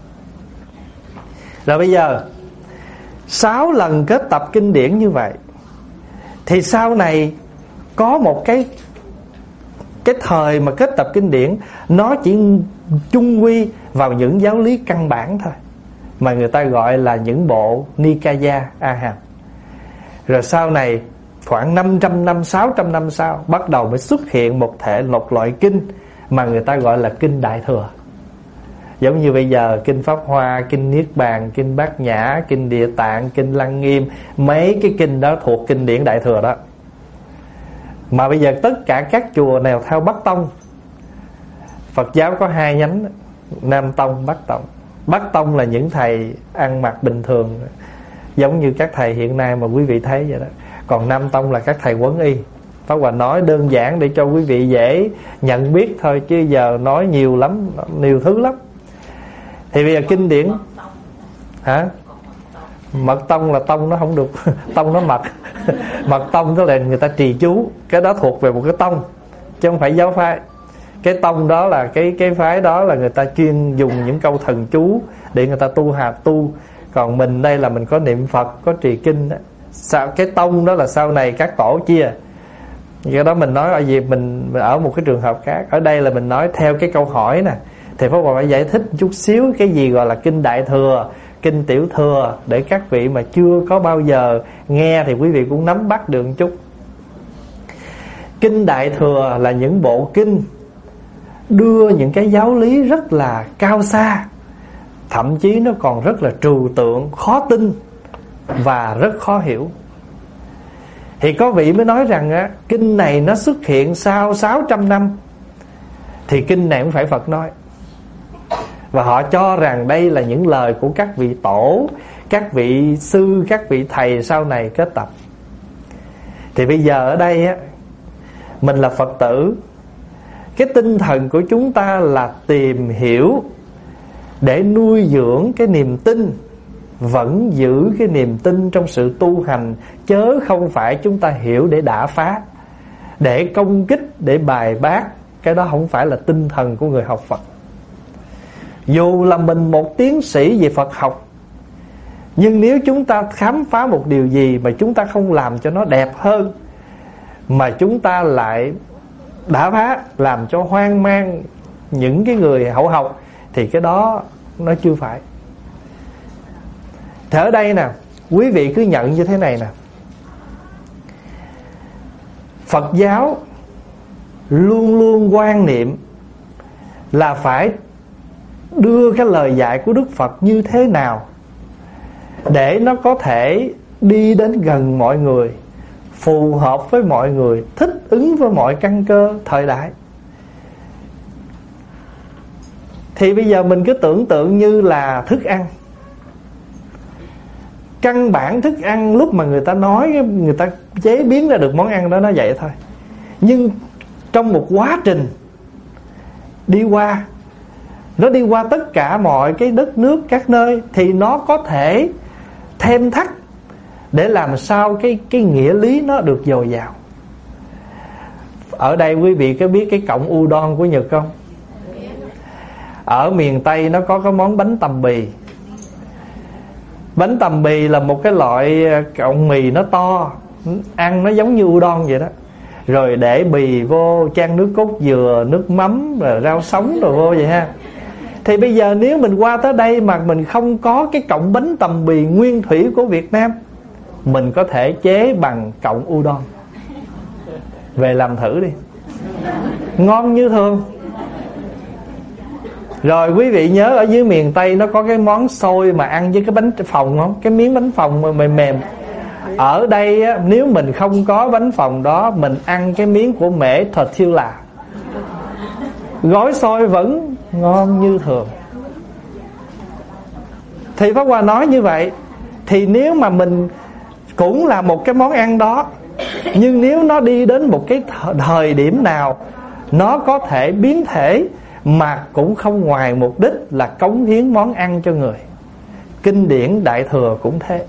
Rồi bây giờ sáu lần kết tập kinh điển như vậy, thì sau này có một cái Cái thời mà kết tập kinh điển, nó chỉ chung quy vào những giáo lý căn bản thôi, mà người ta gọi là những bộ Nikaya A Hàm. Rồi sau này khoảng năm trăm năm, sáu trăm năm sau, bắt đầu mới xuất hiện một thể, một loại kinh mà người ta gọi là kinh Đại Thừa. Giống như bây giờ kinh Pháp Hoa, kinh Niết Bàn, kinh Bát Nhã, kinh Địa Tạng, kinh Lăng Nghiêm, mấy cái kinh đó thuộc kinh điển Đại Thừa đó. Mà bây giờ tất cả các chùa nào theo Bắc Tông, Phật giáo có hai nhánh, Nam Tông, Bắc Tông. Bắc Tông là những thầy ăn mặc bình thường, giống như các thầy hiện nay mà quý vị thấy vậy đó. Còn Nam Tông là các thầy quấn y. Pháp Hòa nói đơn giản để cho quý vị dễ nhận biết thôi, chứ giờ nói nhiều lắm, nhiều thứ lắm. Thì bây giờ kinh điển hả? Mật tông là tông nó không được tông nó mật. Mật tông tức là người ta trì chú, cái đó thuộc về một cái tông chứ không phải giáo phái. Cái tông đó là cái cái phái đó là người ta chuyên dùng những câu thần chú để người ta tu hạp tu. Còn mình đây là mình có niệm Phật, có trì kinh đó. Sao cái tông đó là sau này các tổ chia. Cái đó mình nói ở gì mình ở một cái trường hợp khác. Ở đây là mình nói theo cái câu hỏi nè, thì Pháp Hòa phải giải thích chút xíu cái gì gọi là kinh Đại Thừa, kinh Tiểu Thừa, để các vị mà chưa có bao giờ nghe thì quý vị cũng nắm bắt được một chút. Kinh Đại Thừa là những bộ kinh đưa những cái giáo lý rất là cao xa, thậm chí nó còn rất là trừu tượng, khó tin và rất khó hiểu. Thì có vị mới nói rằng á, kinh này nó xuất hiện sau sáu trăm năm, thì kinh này cũng phải Phật nói. Và họ cho rằng đây là những lời của các vị tổ, các vị sư, các vị thầy sau này kết tập. Thì bây giờ ở đây á, mình là Phật tử, Cái tinh thần của chúng ta là tìm hiểu để nuôi dưỡng cái niềm tin, vẫn giữ cái niềm tin trong sự tu hành, chớ không phải chúng ta hiểu để đả phá, để công kích, để bài bác. Cái đó không phải là tinh thần của người học Phật. Dù là mình một tiến sĩ về Phật học, nhưng nếu chúng ta khám phá một điều gì mà chúng ta không làm cho nó đẹp hơn, mà chúng ta lại đả phá, làm cho hoang mang những cái người hậu học, thì cái đó nó chưa phải. Thì ở đây nè, quý vị cứ nhận như thế này nè, Phật giáo luôn luôn quan niệm là phải đưa cái lời dạy của Đức Phật như thế nào để nó có thể đi đến gần mọi người, phù hợp với mọi người, thích ứng với mọi căn cơ thời đại. Thì bây giờ mình cứ tưởng tượng như là thức ăn. Căn bản thức ăn lúc mà người ta nói, người ta chế biến ra được món ăn đó, nó vậy thôi. Nhưng trong một quá trình đi qua, nó đi qua tất cả mọi cái đất nước, các nơi, thì nó có thể thêm thắt để làm sao cái, cái nghĩa lý nó được dồi dào. Ở đây quý vị có biết cái cọng udon của Nhật không? Ở miền Tây nó có cái món bánh tằm bì. Bánh tằm bì là một cái loại cọng mì nó to, ăn nó giống như udon vậy đó. Rồi để bì vô, chan nước cốt dừa, nước mắm, rồi rau sống rồi vô vậy ha. Thì bây giờ nếu mình qua tới đây mà mình không có cái cọng bánh tằm bì nguyên thủy của Việt Nam, mình có thể chế bằng cọng udon. Về làm thử đi, ngon như thường. Rồi quý vị nhớ ở dưới miền Tây nó có cái món xôi mà ăn với cái bánh phồng không? Cái miếng bánh phồng mà mềm mềm. Ở đây á, nếu mình không có bánh phồng đó, mình ăn cái miếng của mễ tortilla, gói xôi vẫn ngon như thường. Thì Pháp Hòa nói như vậy. Thì nếu mà mình cũng là một cái món ăn đó, nhưng nếu nó đi đến một cái thời điểm nào, nó có thể biến thể mà cũng không ngoài mục đích là cống hiến món ăn cho người. Kinh điển Đại Thừa cũng thế.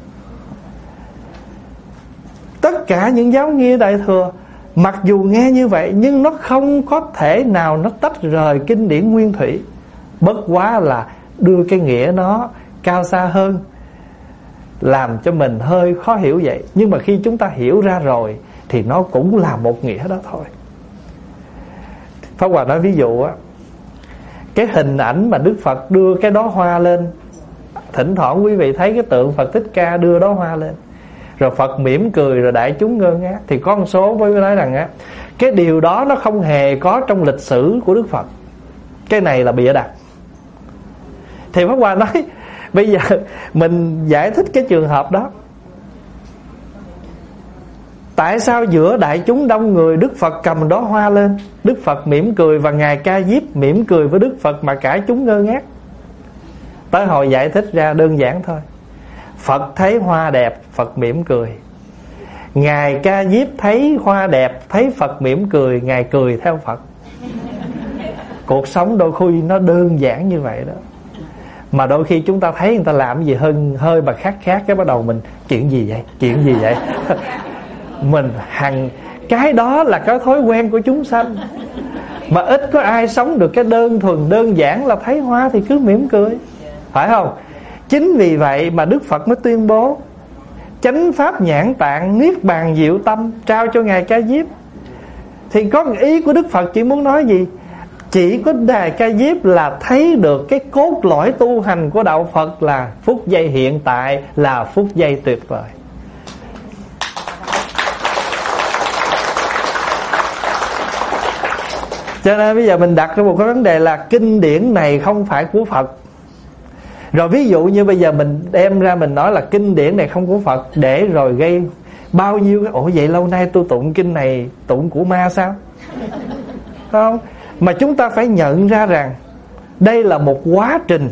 Tất cả những giáo nghĩa Đại Thừa mặc dù nghe như vậy, nhưng nó không có thể nào nó tách rời kinh điển nguyên thủy. Bất quá là đưa cái nghĩa nó cao xa hơn, làm cho mình hơi khó hiểu vậy. Nhưng mà khi chúng ta hiểu ra rồi thì nó cũng là một nghĩa đó thôi. Pháp Hòa nói ví dụ á, cái hình ảnh mà Đức Phật đưa cái đóa hoa lên, thỉnh thoảng quý vị thấy cái tượng Phật Thích Ca đưa đóa hoa lên, rồi Phật mỉm cười, rồi đại chúng ngơ ngác. Thì có một số mới nói rằng á, cái điều đó nó không hề có trong lịch sử của Đức Phật, cái này là bịa đặt. Thì Pháp Hòa nói bây giờ mình giải thích cái trường hợp đó. Tại sao giữa đại chúng đông người, Đức Phật cầm đóa hoa lên, Đức Phật mỉm cười, và Ngài Ca Diếp mỉm cười với Đức Phật mà cả chúng ngơ ngác? Tới hồi giải thích ra đơn giản thôi. Phật thấy hoa đẹp, Phật mỉm cười. Ngài Ca Diếp thấy hoa đẹp, thấy Phật mỉm cười, Ngài cười theo Phật. Cuộc sống đôi khi nó đơn giản như vậy đó. Mà đôi khi chúng ta thấy người ta làm cái gì hơi, hơi mà khác khác, cái bắt đầu mình, chuyện gì vậy, chuyện gì vậy. Mình hằng cái đó là cái thói quen của chúng sanh, mà ít có ai sống được cái đơn thuần đơn giản là thấy hoa thì cứ mỉm cười, phải không? Chính vì vậy mà Đức Phật mới tuyên bố chánh pháp nhãn tạng, niết bàn diệu tâm, trao cho Ngài Ca Diếp. Thì có ý của Đức Phật chỉ muốn nói gì? Chỉ có Ngài Ca Diếp là thấy được cái cốt lõi tu hành của đạo Phật là phút giây hiện tại, là phút giây tuyệt vời. Cho nên bây giờ mình đặt ra một cái vấn đề là kinh điển này không phải của Phật. Rồi ví dụ như bây giờ mình đem ra mình nói là kinh điển này không của Phật, để rồi gây bao nhiêu cái, ủa vậy lâu nay tôi tụng kinh này tụng của ma sao? Không. Mà chúng ta phải nhận ra rằng đây là một quá trình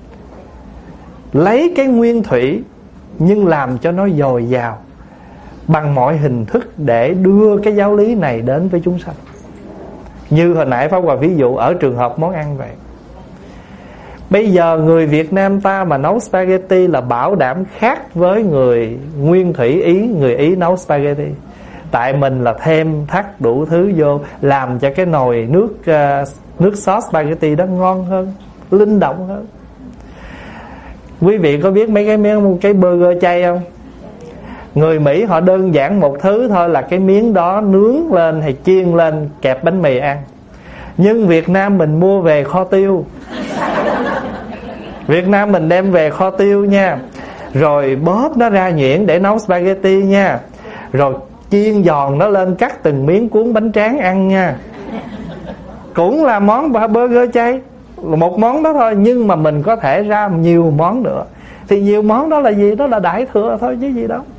lấy cái nguyên thủy nhưng làm cho nó dồi dào bằng mọi hình thức để đưa cái giáo lý này đến với chúng sanh. Như hồi nãy Pháp Hòa ví dụ ở trường hợp món ăn vậy. Bây giờ người Việt Nam ta mà nấu spaghetti là bảo đảm khác với người nguyên thủy Ý, người Ý nấu spaghetti. Tại mình là thêm thắt đủ thứ vô, làm cho cái nồi nước uh, nước sốt spaghetti đó ngon hơn, linh động hơn. Quý vị có biết mấy cái miếng cái burger chay không? Người Mỹ họ đơn giản một thứ thôi là cái miếng đó nướng lên hay chiên lên kẹp bánh mì ăn. Nhưng Việt Nam mình mua về kho tiêu, Việt Nam mình đem về kho tiêu nha, rồi bóp nó ra nhuyễn để nấu spaghetti nha, rồi chiên giòn nó lên cắt từng miếng cuốn bánh tráng ăn nha. Cũng là món burger chay, một món đó thôi, nhưng mà mình có thể ra nhiều món nữa. Thì nhiều món đó là gì? Đó là đại thừa thôi chứ gì đâu.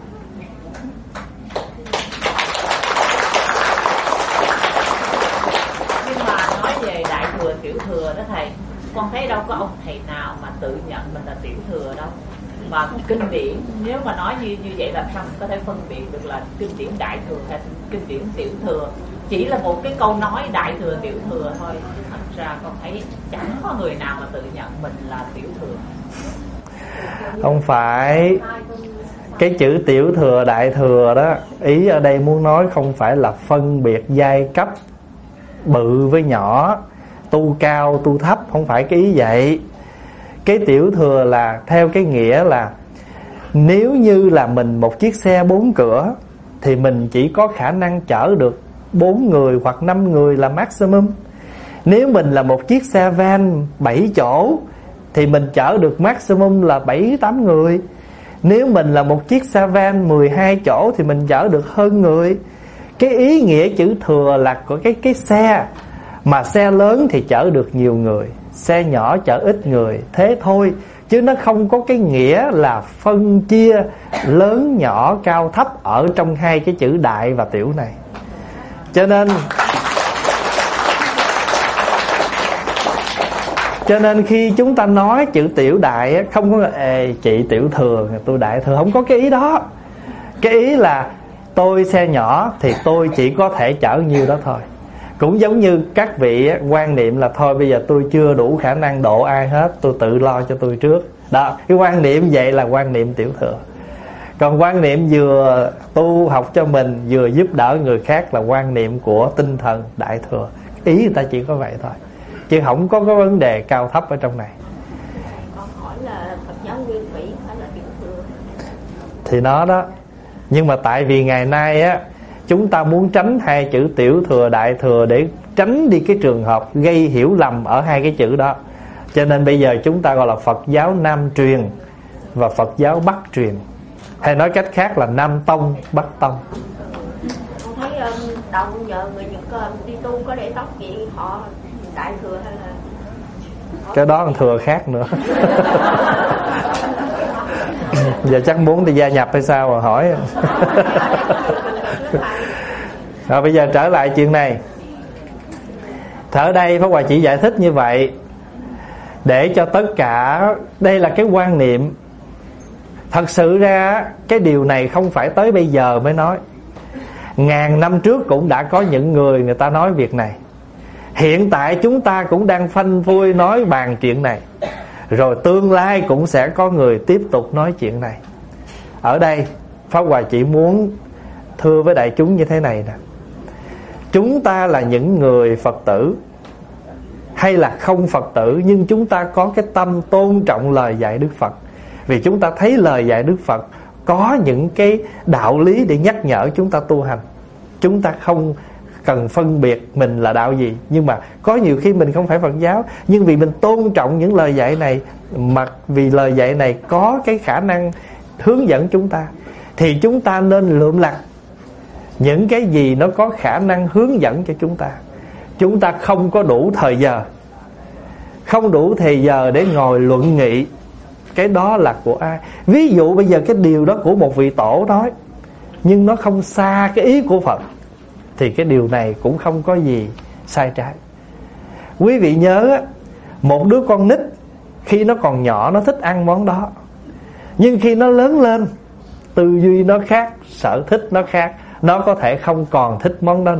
Nhưng mà nói về đại thừa tiểu thừa đó thầy, con thấy đâu có ông thầy nào mà tự nhận mình là tiểu thừa đâu. Mà kinh điển, nếu mà nói như như vậy làm sao mình có thể phân biệt được là kinh điển đại thừa hay kinh điển tiểu thừa? Chỉ là một cái câu nói đại thừa tiểu thừa thôi, chứ thật ra con thấy chẳng có người nào mà tự nhận mình là tiểu thừa. Không phải. Cái chữ tiểu thừa đại thừa đó, ý ở đây muốn nói không phải là phân biệt giai cấp bự với nhỏ, tu cao tu thấp, không phải cái ý vậy. Cái tiểu thừa là theo cái nghĩa là nếu như là mình một chiếc xe bốn cửa thì mình chỉ có khả năng chở được bốn người hoặc năm người là maximum. Nếu mình là một chiếc xe van bảy chỗ thì mình chở được maximum là bảy tám người. Nếu mình là một chiếc xe van mười hai chỗ thì mình chở được hơn người. Cái ý nghĩa chữ thừa là của cái, cái xe. Mà xe lớn thì chở được nhiều người, xe nhỏ chở ít người, thế thôi. Chứ nó không có cái nghĩa là phân chia lớn nhỏ cao thấp ở trong hai cái chữ đại và tiểu này. Cho nên Cho nên khi chúng ta nói chữ tiểu đại, không có Ê, chị tiểu thừa, tôi đại thừa, không có cái ý đó. Cái ý là tôi xe nhỏ thì tôi chỉ có thể chở nhiêu đó thôi. Cũng giống như các vị quan niệm là thôi bây giờ tôi chưa đủ khả năng độ ai hết, tôi tự lo cho tôi trước. Đó, cái quan niệm vậy là quan niệm tiểu thừa. Còn quan niệm vừa tu học cho mình, vừa giúp đỡ người khác là quan niệm của tinh thần đại thừa. Ý người ta chỉ có vậy thôi, chứ không có cái vấn đề cao thấp ở trong này. Con hỏi là Phật giáo nguyên thủy phải là tiểu thừa? Thì nó đó. Nhưng mà tại vì ngày nay á, chúng ta muốn tránh hai chữ tiểu thừa đại thừa để tránh đi cái trường hợp gây hiểu lầm ở hai cái chữ đó. Cho nên bây giờ chúng ta gọi là Phật giáo Nam truyền và Phật giáo Bắc truyền, hay nói cách khác là Nam tông Bắc tông. Con thấy um, đầu nhờ người Nhật um, đi tu có để tóc vậy, họ đại thừa hay là họ... Cái đó còn thừa khác nữa. Giờ chắc muốn đi gia nhập hay sao mà hỏi. Rồi bây giờ trở lại chuyện này. Ở đây Pháp Hòa chỉ giải thích như vậy để cho tất cả, đây là cái quan niệm. Thật sự ra cái điều này không phải tới bây giờ mới nói. Ngàn năm trước cũng đã có những người người ta nói việc này. Hiện tại chúng ta cũng đang phanh phui nói bàn chuyện này. Rồi tương lai cũng sẽ có người tiếp tục nói chuyện này. Ở đây Pháp Hòa chỉ muốn thưa với đại chúng như thế này nè. Chúng ta là những người Phật tử hay là không Phật tử, nhưng chúng ta có cái tâm tôn trọng lời dạy Đức Phật. Vì chúng ta thấy lời dạy Đức Phật có những cái đạo lý để nhắc nhở chúng ta tu hành. Chúng ta không cần phân biệt mình là đạo gì. Nhưng mà có nhiều khi mình không phải Phật giáo, nhưng vì mình tôn trọng những lời dạy này, mà vì lời dạy này có cái khả năng hướng dẫn chúng ta, thì chúng ta nên lượm lặt những cái gì nó có khả năng hướng dẫn cho chúng ta. Chúng ta không có đủ thời giờ, không đủ thời giờ để ngồi luận nghị. Cái đó là của ai? Ví dụ bây giờ cái điều đó của một vị tổ nói, nhưng nó không xa cái ý của Phật, thì cái điều này cũng không có gì sai trái. Quý vị nhớ, một đứa con nít khi nó còn nhỏ nó thích ăn món đó, nhưng khi nó lớn lên, tư duy nó khác, sở thích nó khác, nó có thể không còn thích món đó nữa,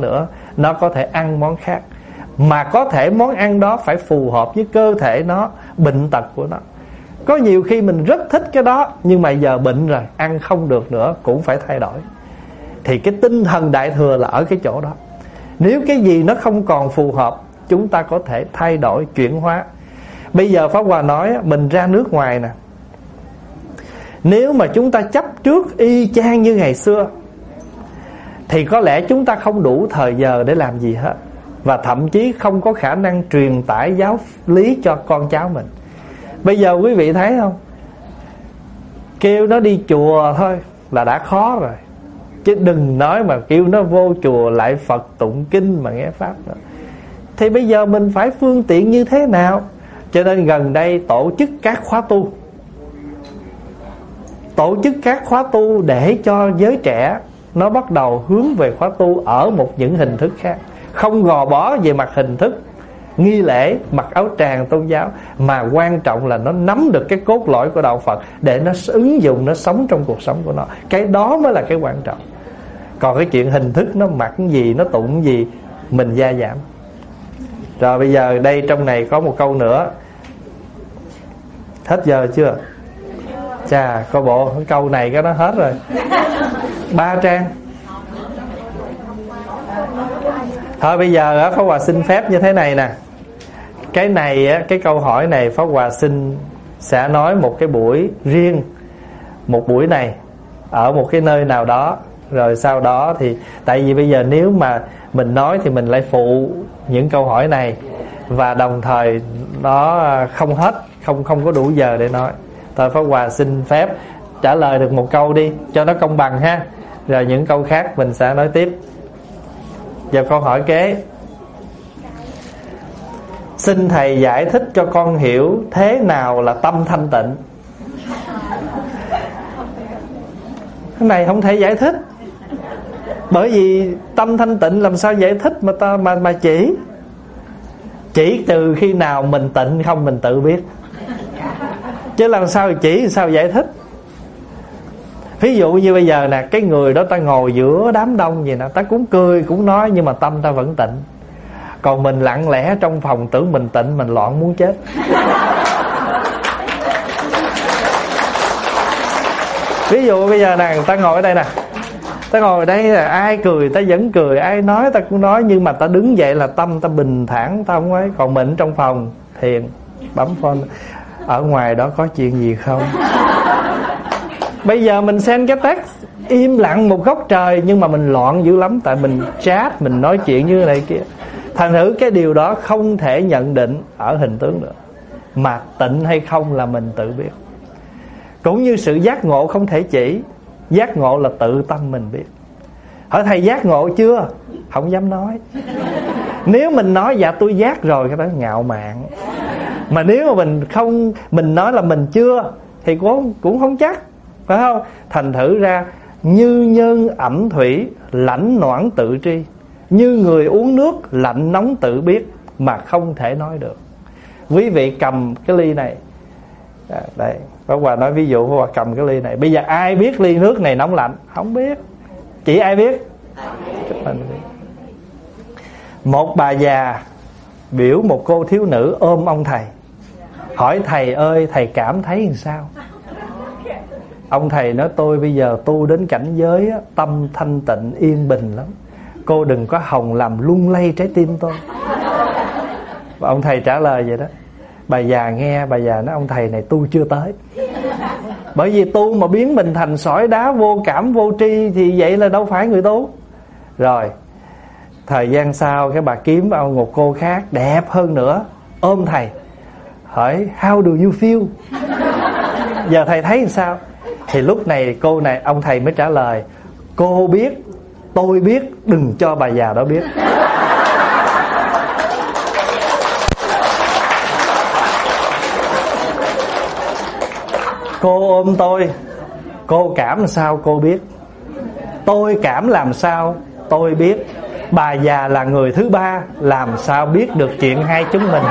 nó có thể ăn món khác. Mà có thể món ăn đó phải phù hợp với cơ thể nó, bệnh tật của nó. Có nhiều khi mình rất thích cái đó, nhưng mà giờ bệnh rồi, ăn không được nữa, cũng phải thay đổi. Thì cái tinh thần Đại Thừa là ở cái chỗ đó. Nếu cái gì nó không còn phù hợp, chúng ta có thể thay đổi, chuyển hóa. Bây giờ Pháp Hòa nói mình ra nước ngoài nè, nếu mà chúng ta chấp trước y chang như ngày xưa thì có lẽ chúng ta không đủ thời giờ để làm gì hết, và thậm chí không có khả năng truyền tải giáo lý cho con cháu mình. Bây giờ quý vị thấy không, kêu nó đi chùa thôi là đã khó rồi, chứ đừng nói mà kêu nó vô chùa lại Phật tụng kinh mà nghe Pháp nữa. Thì bây giờ mình phải phương tiện như thế nào? Cho nên gần đây tổ chức các khóa tu, Tổ chức các khóa tu để cho giới trẻ nó bắt đầu hướng về khóa tu ở một những hình thức khác, không gò bó về mặt hình thức nghi lễ, mặc áo tràng tôn giáo, mà quan trọng là nó nắm được cái cốt lõi của đạo Phật để nó ứng dụng, nó sống trong cuộc sống của nó. Cái đó mới là cái quan trọng. Còn cái chuyện hình thức nó mặc gì, nó tụng gì, mình gia giảm. Rồi bây giờ đây trong này có một câu nữa. Hết giờ chưa? Chà, coi bộ cái câu này cái nó hết rồi. Ba trang. Thôi bây giờ Pháp Hòa xin phép như thế này nè. Cái này, cái câu hỏi này Pháp Hòa xin sẽ nói một cái buổi riêng, một buổi này ở một cái nơi nào đó. Rồi sau đó thì, tại vì bây giờ nếu mà mình nói thì mình lại phụ những câu hỏi này, và đồng thời nó không hết, không không có đủ giờ để nói. Thôi Pháp Hòa xin phép trả lời được một câu đi cho nó công bằng ha. Rồi những câu khác mình sẽ nói tiếp. Giờ câu hỏi kế: xin thầy giải thích cho con hiểu thế nào là tâm thanh tịnh. Cái này không thể giải thích, bởi vì tâm thanh tịnh làm sao giải thích mà ta mà mà chỉ chỉ từ khi nào mình tịnh không mình tự biết, chứ làm sao chỉ sao giải thích. Ví dụ như bây giờ nè, cái người đó ta ngồi giữa đám đông gì nè, ta cũng cười cũng nói, nhưng mà tâm ta vẫn tịnh. Còn mình lặng lẽ trong phòng tưởng mình tịnh, mình loạn muốn chết. Ví dụ bây giờ nè, ta ngồi ở đây nè, ta ngồi ở đây là ai cười ta vẫn cười, ai nói ta cũng nói, nhưng mà ta đứng dậy là tâm ta bình thản, ta không ấy. Còn mình trong phòng thiền bấm phone, ở ngoài đó có chuyện gì không? Bây giờ mình send cái text im lặng một góc trời, nhưng mà mình loạn dữ lắm, tại mình chat, mình nói chuyện như thế này kia. Thành thử cái điều đó không thể nhận định ở hình tướng nữa, mà tịnh hay không là mình tự biết. Cũng như sự giác ngộ không thể chỉ, giác ngộ là tự tâm mình biết. Hỏi thầy giác ngộ chưa? Không dám nói. Nếu mình nói dạ tôi giác rồi, cái đó ngạo mạn. Mà nếu mà mình không, mình nói là mình chưa, thì cũng, cũng không chắc, phải không? Thành thử ra như nhân ẩm thủy, lãnh noãn tự tri, như người uống nước lạnh nóng tự biết, mà không thể nói được. Quý vị cầm cái ly này à, đây, Pháp Hòa nói ví dụ, Pháp Hòa cầm cái ly này. Bây giờ ai biết ly nước này nóng lạnh? Không biết. Chỉ ai biết? Một bà già biểu một cô thiếu nữ ôm ông thầy, hỏi thầy ơi, thầy cảm thấy làm sao? Ông thầy nói tôi bây giờ tu đến cảnh giới á, tâm thanh tịnh yên bình lắm, cô đừng có hòng làm lung lay trái tim tôi. Và ông thầy trả lời vậy đó. Bà già nghe, bà già nói ông thầy này tu chưa tới. Bởi vì tu mà biến mình thành sỏi đá vô cảm vô tri thì vậy là đâu phải người tu. Rồi thời gian sau cái bà kiếm một cô khác đẹp hơn nữa, ôm thầy, hỏi how do you feel? Giờ thầy thấy làm sao? Thì lúc này cô này, ông thầy mới trả lời, cô biết, tôi biết, đừng cho bà già đó biết. Cô ôm tôi, cô cảm làm sao cô biết, tôi cảm làm sao tôi biết, bà già là người thứ ba, làm sao biết được chuyện hai chúng mình.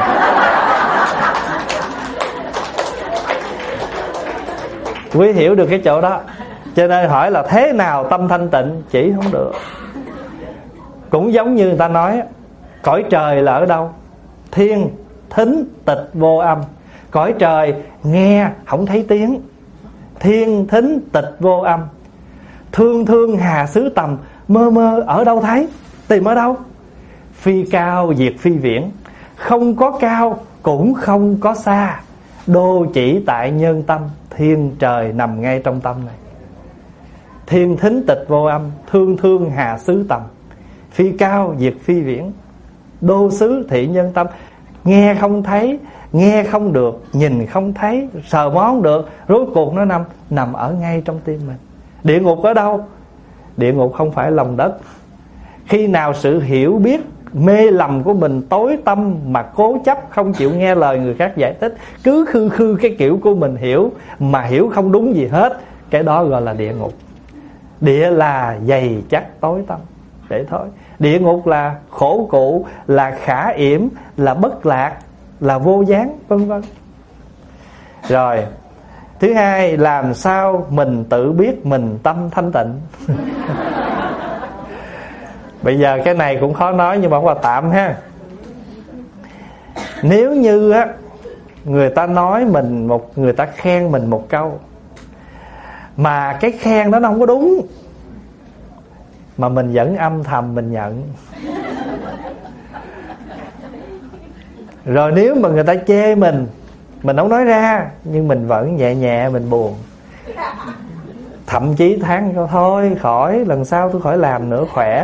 Quý hiểu được cái chỗ đó. Cho nên hỏi là thế nào tâm thanh tịnh, chỉ không được. Cũng giống như người ta nói cõi trời là ở đâu? Thiên thính tịch vô âm. Cõi trời nghe không thấy tiếng, thiên thính tịch vô âm. Thương thương hà xứ tầm, mơ mơ ở đâu thấy? Tìm ở đâu? Phi cao diệt phi viễn. Không có cao cũng không có xa, đô chỉ tại nhân tâm. Thiên trời nằm ngay trong tâm này. Thiên thính tịch vô âm, thương thương hà xứ tầm. Phi cao diệt phi viễn, đô xứ thị nhân tâm. Nghe không thấy, nghe không được, nhìn không thấy, sờ mó không được, rốt cuộc nó nằm nằm ở ngay trong tim mình. Địa ngục ở đâu? Địa ngục không phải lòng đất. Khi nào sự hiểu biết mê lầm của mình tối tâm mà cố chấp không chịu nghe lời người khác giải thích, cứ khư khư cái kiểu của mình hiểu mà hiểu không đúng gì hết, cái đó gọi là địa ngục. Địa là dày chắc tối tâm, để thôi. Địa ngục là khổ cụ, là khả yểm, là bất lạc, là vô gián, vân vân. Rồi, thứ hai, làm sao mình tự biết mình tâm thanh tịnh? Bây giờ cái này cũng khó nói nhưng mà không là tạm ha. Nếu như á người ta nói mình một, người ta khen mình một câu mà cái khen đó nó không có đúng, mà mình vẫn âm thầm mình nhận. Rồi nếu mà người ta chê mình, mình không nói ra nhưng mình vẫn nhẹ nhẹ mình buồn. Thậm chí than thôi khỏi, lần sau tôi khỏi làm nữa, khỏe.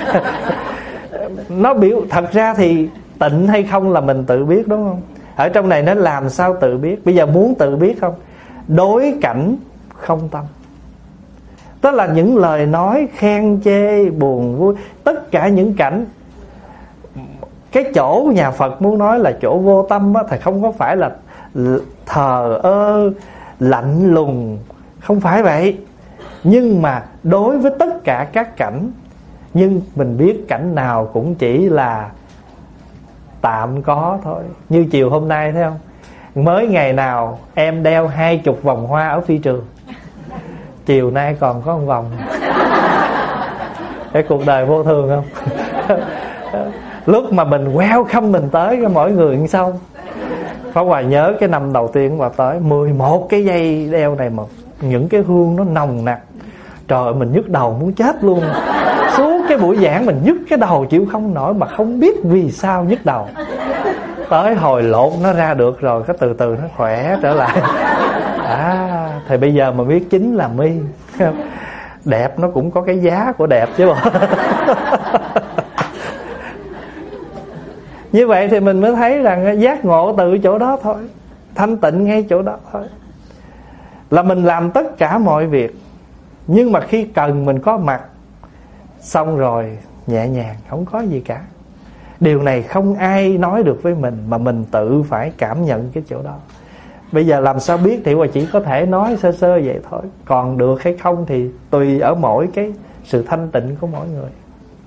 Nó biểu thật ra thì tịnh hay không là mình tự biết, đúng không? Ở trong này nó làm sao tự biết? Bây giờ muốn tự biết không? Đối cảnh không tâm. Tức là những lời nói khen chê buồn vui, tất cả những cảnh. Cái chỗ nhà Phật muốn nói là chỗ vô tâm á, thì không có phải là thờ ơ, lạnh lùng, không phải vậy. Nhưng mà đối với tất cả các cảnh, nhưng mình biết cảnh nào cũng chỉ là tạm có thôi. Như chiều hôm nay thấy không? Mới ngày nào em đeo hai chục vòng hoa ở phi trường, chiều nay còn có một vòng. Cái cuộc đời vô thường không? Lúc mà mình welcome mình tới cái mỗi người như sau. Pháp Hòa nhớ cái năm đầu tiên mà tới mười một cái dây đeo này mà những cái hương nó nồng nặc. Trời ơi, mình nhức đầu muốn chết luôn. Suốt cái buổi giảng mình nhức cái đầu chịu không nổi, mà không biết vì sao nhức đầu. Tới hồi lột nó ra được rồi, cái từ từ nó khỏe trở lại. À, thì bây giờ mà biết chính là mi. Đẹp nó cũng có cái giá của đẹp chứ bộ. Như vậy thì mình mới thấy rằng giác ngộ từ chỗ đó thôi, thanh tịnh ngay chỗ đó thôi. Là mình làm tất cả mọi việc, nhưng mà khi cần mình có mặt, xong rồi nhẹ nhàng, không có gì cả. Điều này không ai nói được với mình, mà mình tự phải cảm nhận cái chỗ đó. Bây giờ làm sao biết thì Hòa chỉ có thể nói sơ sơ vậy thôi. Còn được hay không thì tùy ở mỗi cái sự thanh tịnh của mỗi người.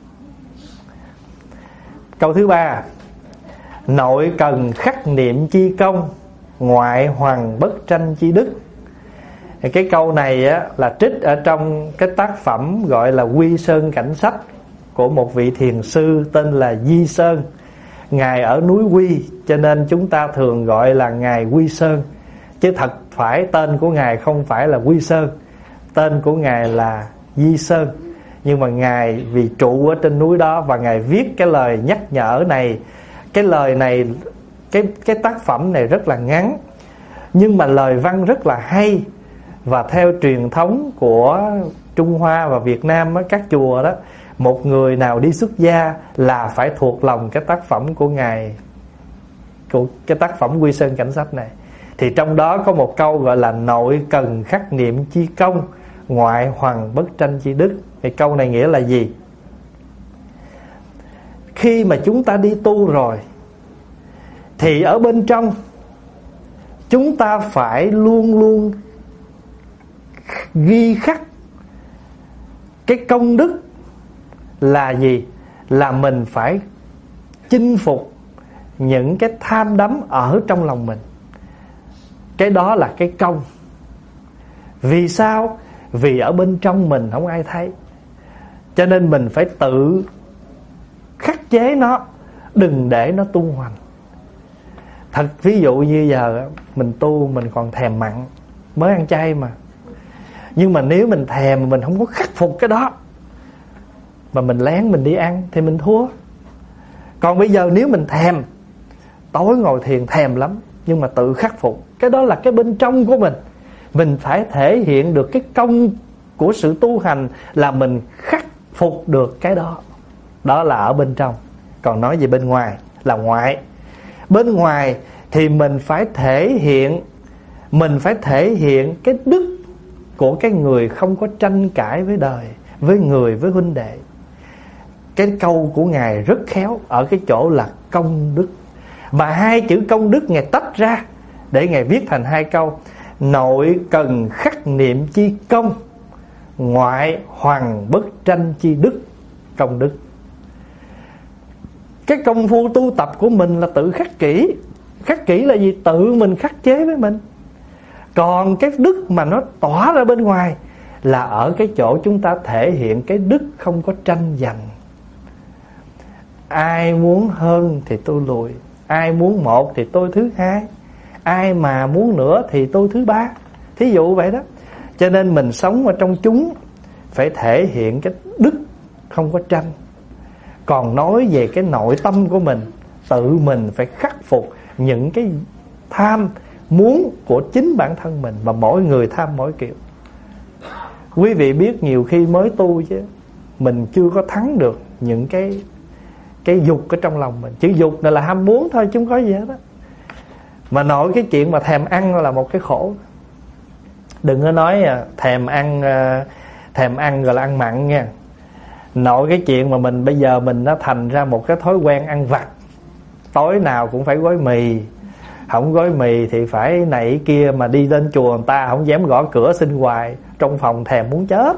Câu thứ ba, nội cần khắc niệm chi công, ngoại hoàng bất tranh chi đức. Cái câu này á, là trích ở trong cái tác phẩm gọi là Quy Sơn Cảnh Sách của một vị thiền sư tên là Di Sơn. Ngài ở núi Quy, cho nên chúng ta thường gọi là Ngài Quy Sơn. Chứ thật phải tên của Ngài không phải là Quy Sơn, tên của Ngài là Di Sơn. Nhưng mà Ngài vì trụ ở trên núi đó, và Ngài viết cái lời nhắc nhở này. Cái lời này, cái, cái tác phẩm này rất là ngắn, nhưng mà lời văn rất là hay. Và theo truyền thống của Trung Hoa và Việt Nam á, các chùa đó, một người nào đi xuất gia là phải thuộc lòng cái tác phẩm của Ngài, của cái tác phẩm Quy Sơn Cảnh Sách này. Thì trong đó có một câu gọi là nội cần khắc niệm chi công, ngoại hoàng bất tranh chi đức. Thì câu này nghĩa là gì? Khi mà chúng ta đi tu rồi thì ở bên trong chúng ta phải luôn luôn ghi khắc cái công đức là gì? Là mình phải chinh phục những cái tham đắm ở trong lòng mình. Cái đó là cái công. Vì sao? Vì ở bên trong mình không ai thấy, cho nên mình phải tự khắc chế nó, đừng để nó tung hoành. Thật ví dụ như giờ mình tu mình còn thèm mặn, mới ăn chay mà, nhưng mà nếu mình thèm mà mình không có khắc phục cái đó, mà mình lén mình đi ăn thì mình thua. Còn bây giờ nếu mình thèm, tối ngồi thiền thèm lắm, nhưng mà tự khắc phục, cái đó là cái bên trong của mình. Mình phải thể hiện được cái công của sự tu hành là mình khắc phục được cái đó. Đó là ở bên trong. Còn nói về bên ngoài là ngoại. Bên ngoài thì mình phải thể hiện, mình phải thể hiện cái đức của cái người không có tranh cãi với đời, với người, với huynh đệ. Cái câu của Ngài rất khéo ở cái chỗ là công đức. Mà hai chữ công đức Ngài tách ra để Ngài viết thành hai câu: nội cần khắc niệm chi công, ngoại hoàng bất tranh chi đức. Công đức, cái công phu tu tập của mình là tự khắc kỷ. Khắc kỷ là gì? Tự mình khắc chế với mình. Còn cái đức mà nó tỏa ra bên ngoài là ở cái chỗ chúng ta thể hiện cái đức không có tranh giành. Ai muốn hơn thì tôi lùi, ai muốn một thì tôi thứ hai, ai mà muốn nữa thì tôi thứ ba. Thí dụ vậy đó. Cho nên mình sống ở trong chúng phải thể hiện cái đức không có tranh. Còn nói về cái nội tâm của mình, tự mình phải khắc phục những cái tham muốn của chính bản thân mình. Mà mỗi người tham mỗi kiểu. Quý vị biết nhiều khi mới tu chứ mình chưa có thắng được những cái cái dục ở trong lòng mình. Chữ dục này là ham muốn thôi chứ không có gì hết á. Mà nội cái chuyện mà thèm ăn là một cái khổ. Đừng có nói thèm ăn thèm ăn rồi là ăn mặn nha. Nội cái chuyện mà mình bây giờ mình nó thành ra một cái thói quen ăn vặt. Tối nào cũng phải gói mì, không gói mì thì phải này kia, mà đi lên chùa người ta không dám gõ cửa xin hoài, trong phòng thèm muốn chết.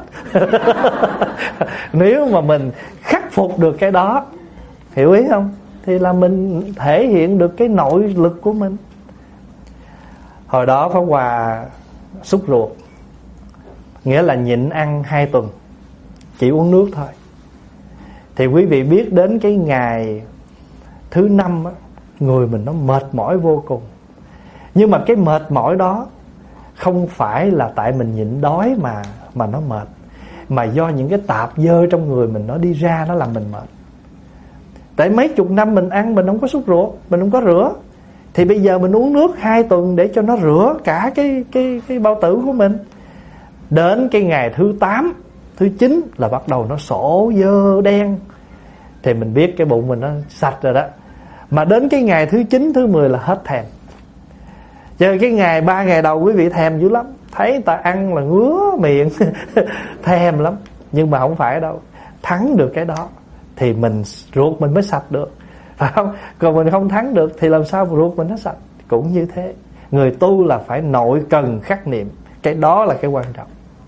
Nếu mà mình khắc phục được cái đó, hiểu ý không, thì là mình thể hiện được cái nội lực của mình. Hồi đó Pháp Hòa xúc ruột, nghĩa là nhịn ăn hai tuần, chỉ uống nước thôi. Thì quý vị biết đến cái ngày thứ năm á, người mình nó mệt mỏi vô cùng. Nhưng mà cái mệt mỏi đó không phải là tại mình nhịn đói mà mà nó mệt, mà do những cái tạp dơ trong người mình nó đi ra, nó làm mình mệt. Tại mấy chục năm mình ăn mình không có sút ruột, mình không có rửa, thì bây giờ mình uống nước hai tuần để cho nó rửa cả cái cái cái bao tử của mình. Đến cái ngày thứ tám, thứ chín là bắt đầu nó sổ dơ đen, thì mình biết cái bụng mình nó sạch rồi đó. Mà đến cái ngày thứ chín, thứ mười là hết thèm. Chứ cái ngày ba ngày đầu quý vị thèm dữ lắm, thấy ta ăn là ngứa miệng thèm lắm. Nhưng mà không phải đâu, thắng được cái đó thì mình ruột mình mới sạch được, phải không? Còn mình không thắng được thì làm sao mà ruột mình nó sạch. Cũng như thế, người tu là phải nội cần khắc niệm, cái đó là cái quan trọng.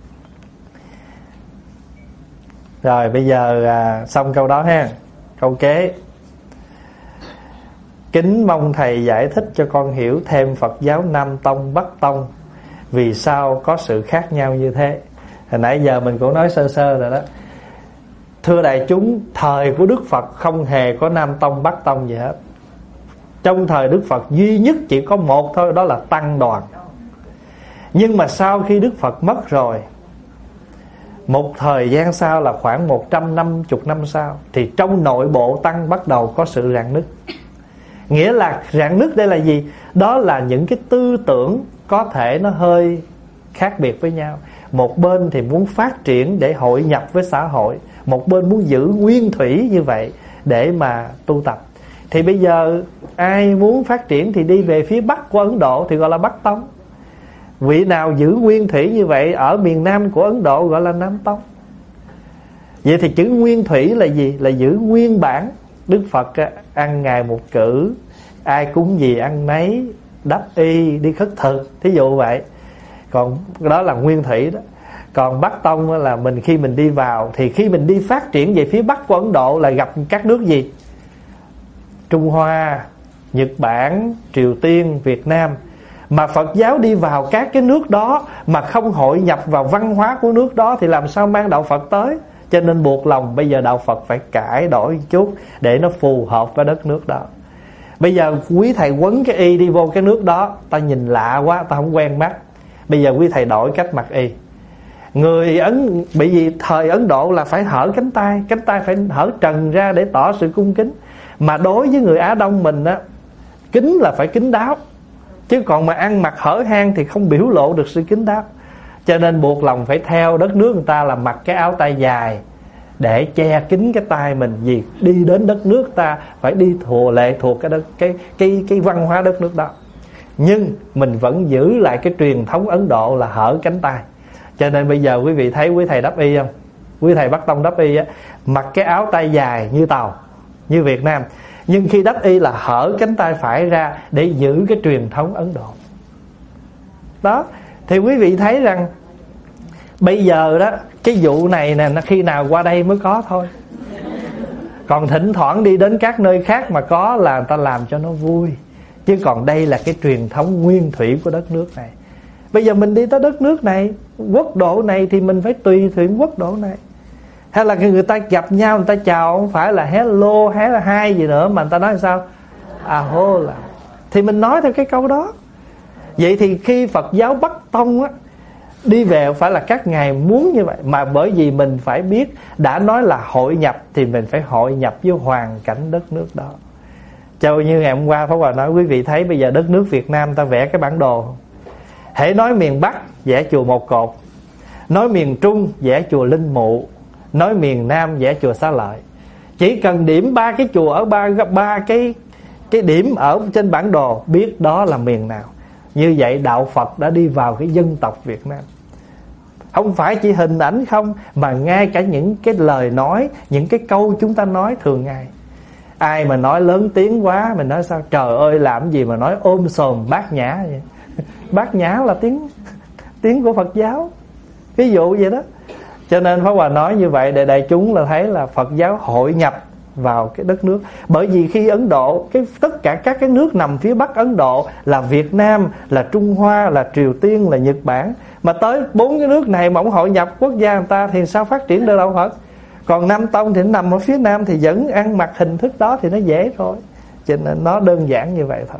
Rồi bây giờ à, xong câu đó ha. Câu kế: kính mong thầy giải thích cho con hiểu thêm Phật giáo Nam Tông, Bắc Tông, vì sao có sự khác nhau như thế. Hồi nãy giờ mình cũng nói sơ sơ rồi đó. Thưa đại chúng, thời của Đức Phật không hề có Nam Tông, Bắc Tông gì hết. Trong thời Đức Phật duy nhất chỉ có một thôi, đó là Tăng đoàn. Nhưng mà sau khi Đức Phật mất rồi, một thời gian sau là khoảng một trăm năm mươi năm sau, thì trong nội bộ Tăng bắt đầu có sự rạn nứt. Nghĩa là rạn nứt đây là gì? Đó là những cái tư tưởng có thể nó hơi khác biệt với nhau. Một bên thì muốn phát triển để hội nhập với xã hội, một bên muốn giữ nguyên thủy như vậy để mà tu tập. Thì bây giờ ai muốn phát triển thì đi về phía Bắc của Ấn Độ thì gọi là Bắc Tông. Vị nào giữ nguyên thủy như vậy ở miền Nam của Ấn Độ gọi là Nam Tông. Vậy thì chữ nguyên thủy là gì? Là giữ nguyên bản. Đức Phật ăn ngày một cử, ai cúng gì ăn nấy, đắp y, đi khất thực, thí dụ vậy. Còn đó là nguyên thủy đó. Còn Bắc Tông là mình khi mình đi vào, thì khi mình đi phát triển về phía Bắc của Ấn Độ là gặp các nước gì? Trung Hoa, Nhật Bản, Triều Tiên, Việt Nam. Mà Phật giáo đi vào các cái nước đó mà không hội nhập vào văn hóa của nước đó thì làm sao mang đạo Phật tới? Cho nên buộc lòng bây giờ đạo Phật phải cải đổi chút để nó phù hợp với đất nước đó. Bây giờ quý thầy quấn cái y đi vô cái nước đó, ta nhìn lạ quá, ta không quen mắt. Bây giờ quý thầy đổi cách mặc y. Người Ấn, bởi vì thời Ấn Độ là phải hở cánh tay, cánh tay phải hở trần ra để tỏ sự cung kính. Mà đối với người Á Đông mình á, kính là phải kính đáo, chứ còn mà ăn mặc hở hang thì không biểu lộ được sự kính đáo. Cho nên buộc lòng phải theo đất nước người ta là mặc cái áo tay dài để che kín cái tay mình. Vì đi đến đất nước ta phải đi thuộc lệ thuộc cái, đất, cái, cái, cái văn hóa đất nước đó. Nhưng mình vẫn giữ lại cái truyền thống Ấn Độ là hở cánh tay. Cho nên bây giờ quý vị thấy quý thầy đắp y không? Quý thầy Bắc Tông đắp y á, mặc cái áo tay dài như Tàu, như Việt Nam. Nhưng khi đắp y là hở cánh tay phải ra để giữ cái truyền thống Ấn Độ. Đó, thì quý vị thấy rằng bây giờ đó, cái vụ này nè, nó khi nào qua đây mới có thôi. Còn thỉnh thoảng đi đến các nơi khác mà có là người ta làm cho nó vui. Chứ còn đây là cái truyền thống nguyên thủy của đất nước này. Bây giờ mình đi tới đất nước này, quốc độ này, thì mình phải tùy thuận quốc độ này. Hay là người ta gặp nhau, người ta chào không phải là hello hay là hi gì nữa, mà người ta nói sao? Aho là. Thì mình nói theo cái câu đó. Vậy thì khi Phật giáo Bắc Tông á, đi về phải là các ngài muốn như vậy. Mà bởi vì mình phải biết, đã nói là hội nhập thì mình phải hội nhập với hoàn cảnh đất nước đó. Cho như ngày hôm qua Pháp Hòa nói, quý vị thấy bây giờ đất nước Việt Nam ta vẽ cái bản đồ. Hễ nói miền Bắc vẽ chùa Một Cột, nói miền Trung vẽ chùa Linh Mụ, nói miền Nam vẽ chùa Xá Lợi. Chỉ cần điểm ba cái chùa ở ba ba cái cái điểm ở trên bản đồ, biết đó là miền nào. Như vậy đạo Phật đã đi vào cái dân tộc Việt Nam. Không phải chỉ hình ảnh không, mà ngay cả những cái lời nói, những cái câu chúng ta nói thường ngày. Ai mà nói lớn tiếng quá, mình nói sao? Trời ơi, làm gì mà nói ôm sòm bát nhã vậy? Bát nhã là tiếng tiếng của Phật giáo, ví dụ vậy đó. Cho nên Pháp Hòa nói như vậy để đại chúng là thấy là Phật giáo hội nhập vào cái đất nước. Bởi vì khi Ấn Độ, cái tất cả các cái nước nằm phía Bắc Ấn Độ là Việt Nam, là Trung Hoa, là Triều Tiên, là Nhật Bản. Mà tới bốn cái nước này mà không hội nhập quốc gia người ta thì sao phát triển được đâu Phật? Còn Nam Tông thì nó nằm ở phía Nam thì vẫn ăn mặc hình thức đó thì nó dễ thôi. Cho nên nó đơn giản như vậy thôi.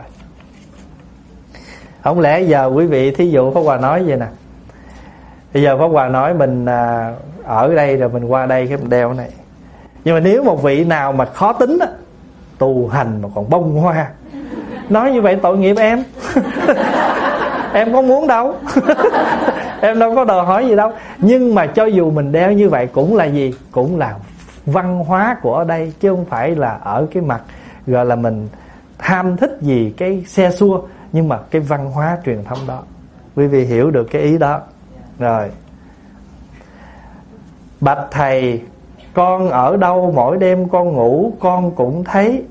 Không lẽ giờ quý vị thí dụ Pháp Hòa nói vậy nè, bây giờ Pháp Hòa nói mình à, ở đây rồi mình qua đây cái mình đeo cái này. Nhưng mà nếu một vị nào mà khó tính á, tu hành mà còn bông hoa, nói như vậy tội nghiệp em. Em có muốn đâu. Em đâu có đòi hỏi gì đâu. Nhưng mà cho dù mình đeo như vậy cũng là gì? Cũng là văn hóa của ở đây, chứ không phải là ở cái mặt gọi là mình tham thích gì cái xe xua. Nhưng mà cái văn hóa truyền thống đó, quý vị hiểu được cái ý đó. Rồi. Bạch thầy, con ở đâu mỗi đêm con ngủ con cũng thấy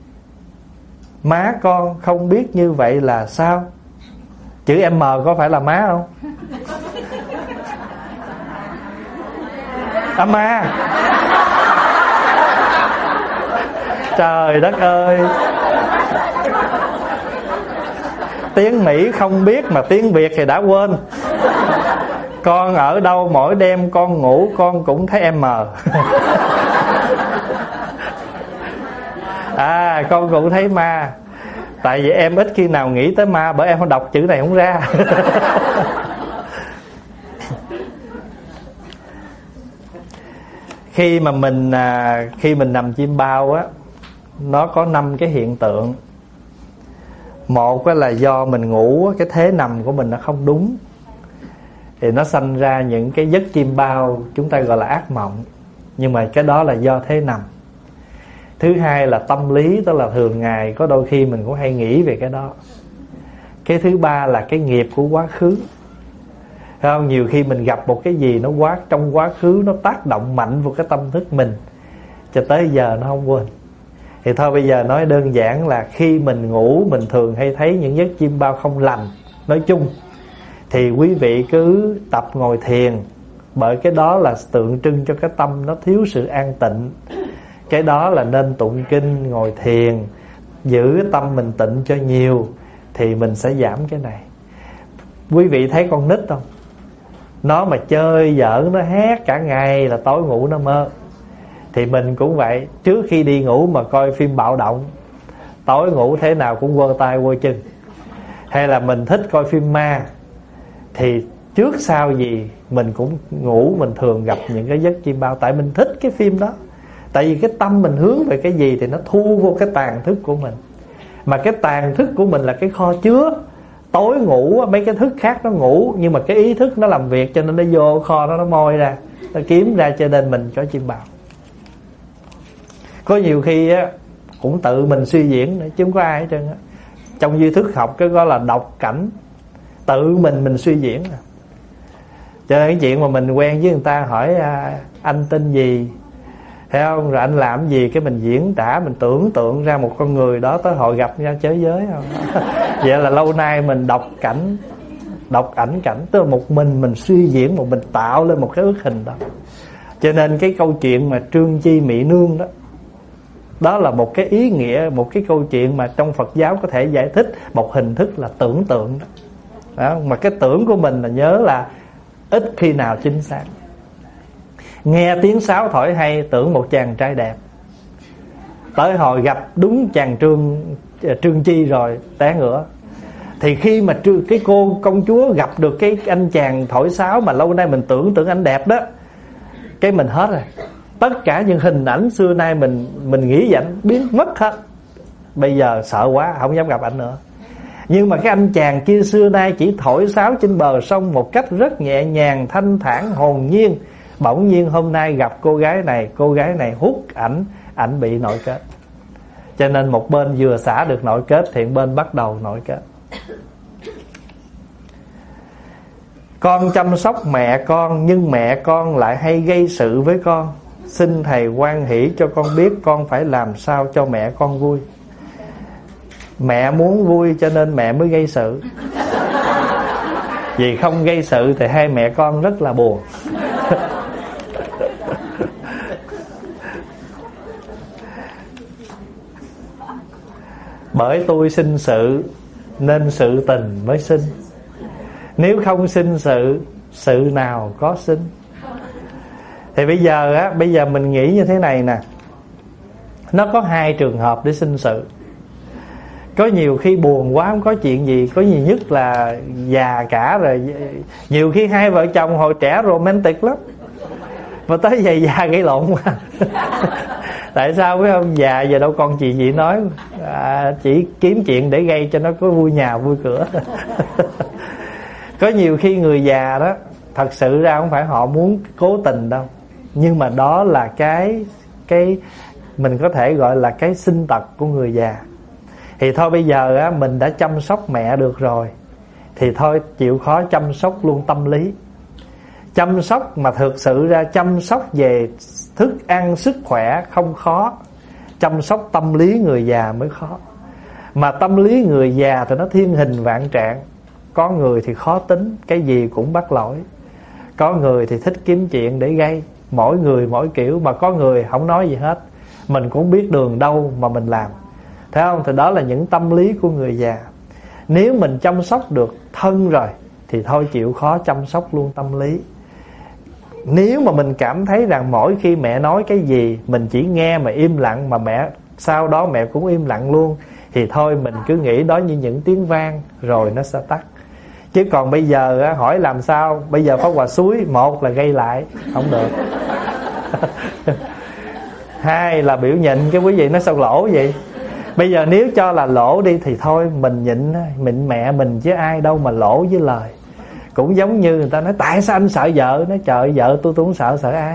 má con, không biết như vậy là sao? Chữ M có phải là má không? À ma. Trời đất ơi, tiếng Mỹ không biết mà tiếng Việt thì đã quên. Con ở đâu mỗi đêm con ngủ con cũng thấy M. À, con cũng thấy ma. Tại vì em ít khi nào nghĩ tới ma, bởi em không đọc chữ này không ra. Khi mà mình khi mình nằm chim bao á, nó có năm cái hiện tượng. Một là do mình ngủ, cái thế nằm của mình nó không đúng, thì nó sanh ra những cái giấc chim bao chúng ta gọi là ác mộng. Nhưng mà cái đó là do thế nằm. Thứ hai là tâm lý, tức là thường ngày có đôi khi mình cũng hay nghĩ về cái đó. Cái thứ ba là cái nghiệp của quá khứ. Thấy không? Nhiều khi mình gặp một cái gì nó quá trong quá khứ, nó tác động mạnh vào cái tâm thức mình, cho tới giờ nó không quên. Thì thôi bây giờ nói đơn giản là khi mình ngủ mình thường hay thấy những giấc chim bao không lành. Nói chung thì quý vị cứ tập ngồi thiền, bởi cái đó là tượng trưng cho cái tâm nó thiếu sự an tịnh. Cái đó là nên tụng kinh, ngồi thiền, giữ cái tâm mình tịnh cho nhiều, thì mình sẽ giảm cái này. Quý vị thấy con nít không? Nó mà chơi giỡn, nó hét cả ngày là tối ngủ nó mơ. Thì mình cũng vậy, trước khi đi ngủ mà coi phim bạo động, tối ngủ thế nào cũng quơ tay quơ chân. Hay là mình thích coi phim ma, thì trước sau gì mình cũng ngủ, mình thường gặp những cái giấc chim bao. Tại mình thích cái phim đó. Tại vì cái tâm mình hướng về cái gì thì nó thu vô cái tàn thức của mình. Mà cái tàn thức của mình là cái kho chứa. Tối ngủ mấy cái thức khác nó ngủ, nhưng mà cái ý thức nó làm việc, cho nên nó vô kho đó, nó moi ra, nó kiếm ra, cho nên mình có chim bao. Có nhiều khi á, cũng tự mình suy diễn nữa, chứ không có ai hết trơn á. Trong duy thức học cái gọi là đọc cảnh, tự mình mình suy diễn. Cho nên cái chuyện mà mình quen với người ta hỏi à, anh tên gì, thấy không, rồi anh làm gì, cái mình diễn tả, mình tưởng tượng ra một con người đó, tới hồi gặp nhau chới giới không. Vậy là lâu nay mình đọc cảnh, đọc ảnh cảnh, tức là một mình mình suy diễn, một mình tạo lên một cái ước hình đó. Cho nên cái câu chuyện mà Trương Chi Mỹ Nương đó, đó là một cái ý nghĩa, một cái câu chuyện mà trong Phật giáo có thể giải thích một hình thức là tưởng tượng đó. Đó, mà cái tưởng của mình là nhớ là ít khi nào chính xác. Nghe tiếng sáo thổi hay tưởng một chàng trai đẹp, tới hồi gặp đúng chàng Trương Trương Chi rồi té ngửa. Thì khi mà cái cô công chúa gặp được cái anh chàng thổi sáo mà lâu nay mình tưởng tượng anh đẹp đó, cái mình hết rồi. Tất cả những hình ảnh xưa nay mình mình nghĩ vậy biến mất hết. Bây giờ sợ quá không dám gặp ảnh nữa. Nhưng mà cái anh chàng kia xưa nay chỉ thổi sáo trên bờ sông một cách rất nhẹ nhàng, thanh thản, hồn nhiên. Bỗng nhiên hôm nay gặp cô gái này, cô gái này hút ảnh, ảnh bị nội kết. Cho nên một bên vừa xả được nội kết thì bên bắt đầu nội kết. Con chăm sóc mẹ con, nhưng mẹ con lại hay gây sự với con. Xin thầy hoan hỷ cho con biết con phải làm sao cho mẹ con vui. Mẹ muốn vui cho nên mẹ mới gây sự. Vì không gây sự thì hai mẹ con rất là buồn. Bởi tôi sinh sự nên sự tình mới sinh. Nếu không sinh sự, sự nào có sinh. Thì bây giờ á, bây giờ mình nghĩ như thế này nè. Nó có hai trường hợp để sinh sự. Có nhiều khi buồn quá không có chuyện gì, có nhiều nhất là già cả rồi. Nhiều khi hai vợ chồng hồi trẻ romantic lắm, mà tới già già gây lộn quá. Tại sao biết không? Già giờ đâu còn chuyện gì nói, à, chỉ kiếm chuyện để gây cho nó có vui nhà vui cửa. Có nhiều khi người già đó, thật sự ra không phải họ muốn cố tình đâu, nhưng mà đó là cái cái mình có thể gọi là cái sinh tật của người già. Thì thôi bây giờ á, mình đã chăm sóc mẹ được rồi, thì thôi chịu khó chăm sóc luôn tâm lý. Chăm sóc mà thực sự ra chăm sóc về thức ăn sức khỏe không khó, chăm sóc tâm lý người già mới khó. Mà tâm lý người già thì nó thiên hình vạn trạng. Có người thì khó tính, cái gì cũng bắt lỗi. Có người thì thích kiếm chuyện để gây. Mỗi người mỗi kiểu. Mà có người không nói gì hết, mình cũng biết đường đâu mà mình làm. Thấy không? Thì đó là những tâm lý của người già. Nếu mình chăm sóc được thân rồi thì thôi chịu khó chăm sóc luôn tâm lý. Nếu mà mình cảm thấy rằng mỗi khi mẹ nói cái gì mình chỉ nghe mà im lặng, mà mẹ sau đó mẹ cũng im lặng luôn, thì thôi mình cứ nghĩ đó như những tiếng vang rồi nó sẽ tắt. Chứ còn bây giờ hỏi làm sao, bây giờ Pháp Hòa suối, một là gây lại không được. Hai là biểu nhịn, cái quý vị nói sao lỗ vậy. Bây giờ nếu cho là lỗ đi thì thôi mình nhịn, nhịn mẹ mình chứ ai đâu mà lỗ với lời. Cũng giống như người ta nói tại sao anh sợ vợ, nói trời vợ tôi tôi không sợ, sợ ai.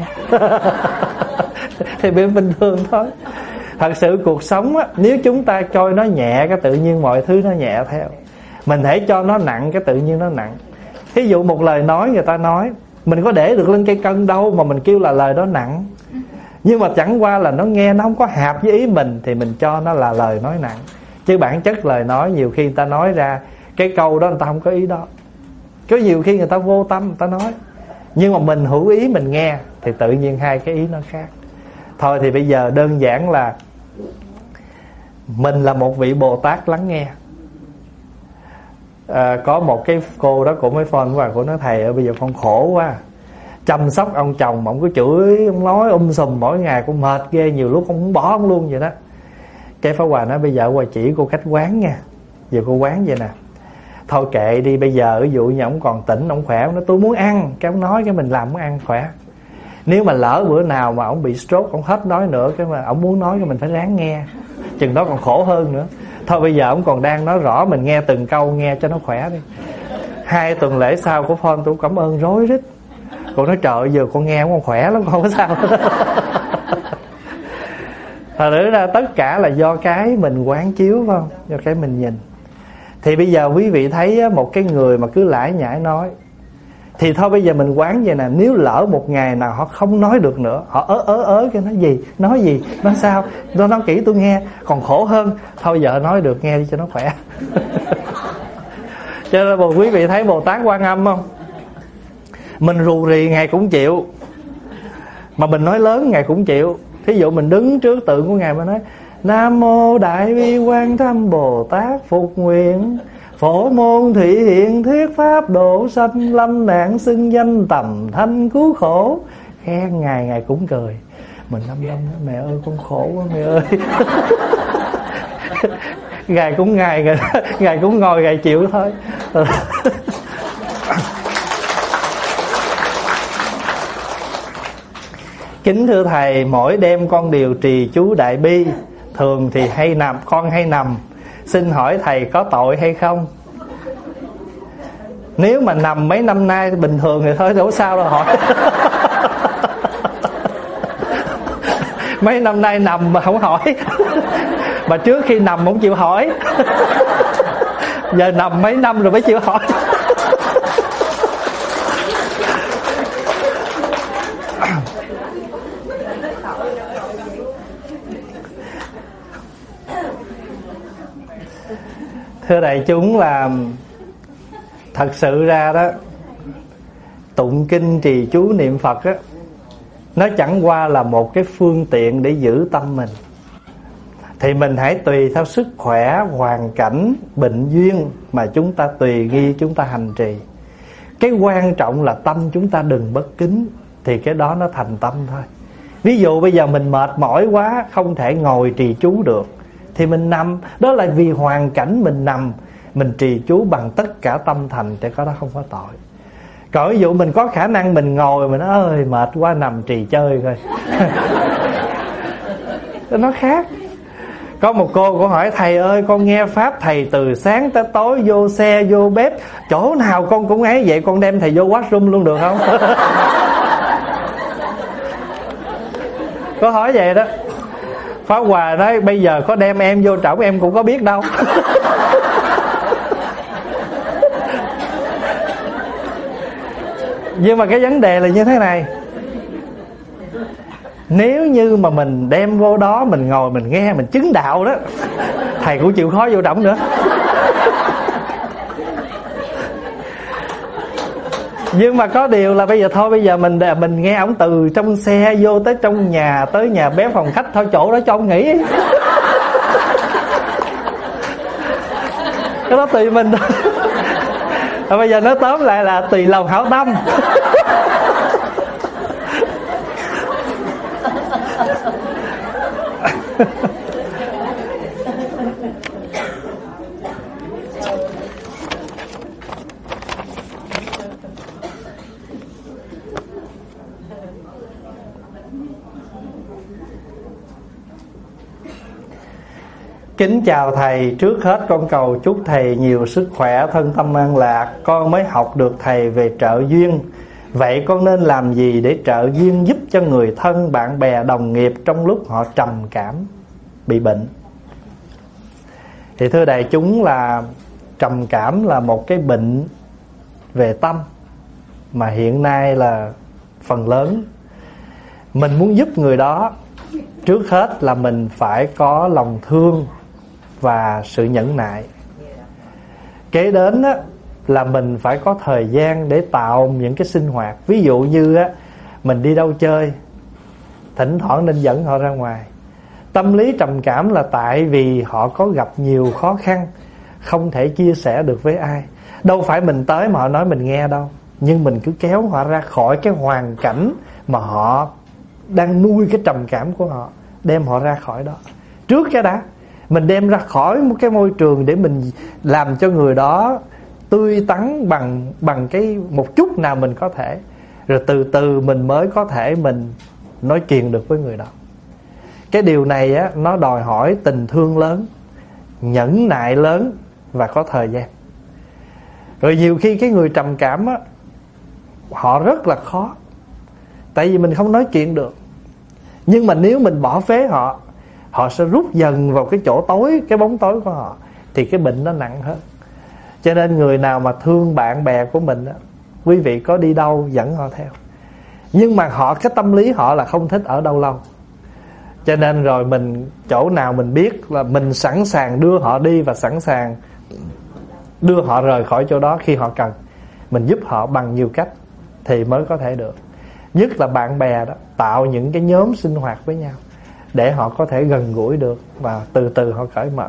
Thì bên bình thường thôi. Thật sự cuộc sống á, nếu chúng ta coi nó nhẹ, cái tự nhiên mọi thứ nó nhẹ theo. Mình hãy cho nó nặng, cái tự nhiên nó nặng. Ví dụ một lời nói người ta nói, mình có để được lên cây cân đâu mà mình kêu là lời đó nặng. Nhưng mà chẳng qua là nó nghe nó không có hợp với ý mình, thì mình cho nó là lời nói nặng. Chứ bản chất lời nói nhiều khi người ta nói ra cái câu đó người ta không có ý đó. Có nhiều khi người ta vô tâm người ta nói, nhưng mà mình hữu ý mình nghe, thì tự nhiên hai cái ý nó khác. Thôi thì bây giờ đơn giản là mình là một vị Bồ Tát lắng nghe. à, có một cái cô đó cũng mới phone qua, cô nói thầy ơi bây giờ con khổ quá, chăm sóc ông chồng mà ông cứ chửi, ông nói um sùm mỗi ngày, con mệt ghê, nhiều lúc con muốn bỏ ông luôn vậy đó. Cái Pháp Hòa nói bây giờ Hòa chỉ cô cách quán nha. Giờ cô quán vậy nè, thôi kệ đi, bây giờ ví dụ như ông còn tỉnh, ông khỏe, ông nói tôi muốn ăn, cái ông nói cái mình làm muốn ăn khỏe. Nếu mà lỡ bữa nào mà ông bị stroke, ông hết nói nữa, cái mà ông muốn nói cái mình phải ráng nghe, chừng đó còn khổ hơn nữa. Thôi bây giờ ông còn đang nói rõ, mình nghe từng câu, nghe cho nó khỏe đi. Hai tuần lễ sau của phone tôi cảm ơn rối rít. Cô nói trời giờ con nghe con khỏe lắm, không có sao. Thật nữa ra tất cả là do cái mình quán chiếu, phải không? Do cái mình nhìn. Thì bây giờ quý vị thấy một cái người mà cứ lải nhải nói, thì thôi bây giờ mình quán vậy nè, nếu lỡ một ngày nào họ không nói được nữa, họ ớ ớ ớ cái nói gì, nói gì, nói sao, nó nói kỹ tôi nghe, còn khổ hơn, thôi giờ nói được nghe đi cho nó khỏe. Cho nên là quý vị thấy Bồ Tát Quan Âm không? Mình rù rì Ngài cũng chịu, mà mình nói lớn Ngài cũng chịu. Thí dụ mình đứng trước tượng của Ngài mà nói Nam mô Đại Bi Quan Tham Bồ Tát phục nguyện, phổ môn thị hiện thuyết pháp độ sanh, lâm nạn xưng danh tầm thanh cứu khổ, khen Ngài, Ngài cũng cười. Mình lâm lâm nói mẹ ơi con khổ quá mẹ ơi. Ngài cũng Ngài, Ngài, Ngài cũng ngồi Ngài chịu thôi. Kính thưa thầy, mỗi đêm con đều trì chú Đại Bi, thường thì hay nằm, con hay nằm. Xin hỏi thầy có tội hay không? Nếu mà nằm mấy năm nay bình thường thì thôi đâu sao đâu hỏi. Mấy năm nay nằm mà không hỏi. Mà trước khi nằm không chịu hỏi. Giờ nằm mấy năm rồi mới chịu hỏi. Thưa đại chúng, là thật sự ra đó, tụng kinh trì chú niệm Phật á, nó chẳng qua là một cái phương tiện để giữ tâm mình. Thì mình hãy tùy theo sức khỏe, hoàn cảnh, bệnh duyên mà chúng ta tùy nghi chúng ta hành trì. Cái quan trọng là tâm chúng ta đừng bất kính, thì cái đó nó thành tâm thôi. Ví dụ bây giờ mình mệt mỏi quá, không thể ngồi trì chú được, thì mình nằm. Đó là vì hoàn cảnh mình nằm, mình trì chú bằng tất cả tâm thành, thì có đó không có tội. Còn ví dụ mình có khả năng mình ngồi, mình nói ơi mệt quá nằm trì chơi coi. Nó khác. Có một cô cô hỏi thầy ơi, con nghe pháp thầy từ sáng tới tối, vô xe vô bếp, chỗ nào con cũng ấy, vậy con đem thầy vô washroom luôn được không? Có hỏi vậy đó. Pháp Hòa nói bây giờ có đem em vô trỏng em cũng có biết đâu. Nhưng mà cái vấn đề là như thế này, nếu như mà mình đem vô đó, mình ngồi mình nghe, mình chứng đạo đó, thầy cũng chịu khó vô trỏng nữa. Nhưng mà có điều là bây giờ thôi, bây giờ mình mình nghe ổng từ trong xe vô tới trong nhà, tới nhà bếp phòng khách, thôi chỗ đó cho ông nghỉ. Cái đó tùy mình thôi. Rồi bây giờ nói tóm lại là tùy lòng hảo tâm. Kính chào thầy, trước hết con cầu chúc thầy nhiều sức khỏe, thân tâm an lạc. Con mới học được thầy về trợ duyên. Vậy con nên làm gì để trợ duyên giúp cho người thân, bạn bè, đồng nghiệp trong lúc họ trầm cảm, bị bệnh? Thì thưa đại chúng, là trầm cảm là một cái bệnh về tâm mà hiện nay là phần lớn. Mình muốn giúp người đó, trước hết là mình phải có lòng thương và sự nhẫn nại. Kế đến á, là mình phải có thời gian để tạo những cái sinh hoạt. Ví dụ như á, mình đi đâu chơi, thỉnh thoảng nên dẫn họ ra ngoài. Tâm lý trầm cảm là tại vì họ có gặp nhiều khó khăn, không thể chia sẻ được với ai. Đâu phải mình tới mà họ nói mình nghe đâu, nhưng mình cứ kéo họ ra khỏi cái hoàn cảnh mà họ đang nuôi cái trầm cảm của họ, đem họ ra khỏi đó. Trước cái đã, mình đem ra khỏi một cái môi trường để mình làm cho người đó tươi tắn bằng bằng cái một chút nào mình có thể, rồi từ từ mình mới có thể mình nói chuyện được với người đó. Cái điều này á, nó đòi hỏi tình thương lớn, nhẫn nại lớn và có thời gian. Rồi nhiều khi cái người trầm cảm á, họ rất là khó, tại vì mình không nói chuyện được. Nhưng mà nếu mình bỏ phế họ, họ sẽ rút dần vào cái chỗ tối, cái bóng tối của họ, thì cái bệnh nó nặng hơn. Cho nên người nào mà thương bạn bè của mình á, quý vị có đi đâu dẫn họ theo. Nhưng mà họ, cái tâm lý họ là không thích ở đâu lâu. Cho nên rồi mình, chỗ nào mình biết là mình sẵn sàng đưa họ đi, và sẵn sàng đưa họ rời khỏi chỗ đó khi họ cần. Mình giúp họ bằng nhiều cách thì mới có thể được. Nhất là bạn bè đó, tạo những cái nhóm sinh hoạt với nhau để họ có thể gần gũi được, và từ từ họ cởi mở.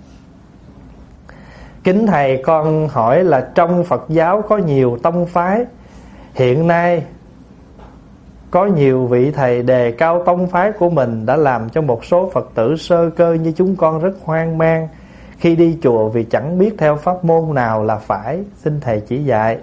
Kính thầy, con hỏi là trong Phật giáo có nhiều tông phái. Hiện nay có nhiều vị thầy đề cao tông phái của mình đã làm cho một số Phật tử sơ cơ như chúng con rất hoang mang khi đi chùa, vì chẳng biết theo pháp môn nào là phải. Xin thầy chỉ dạy.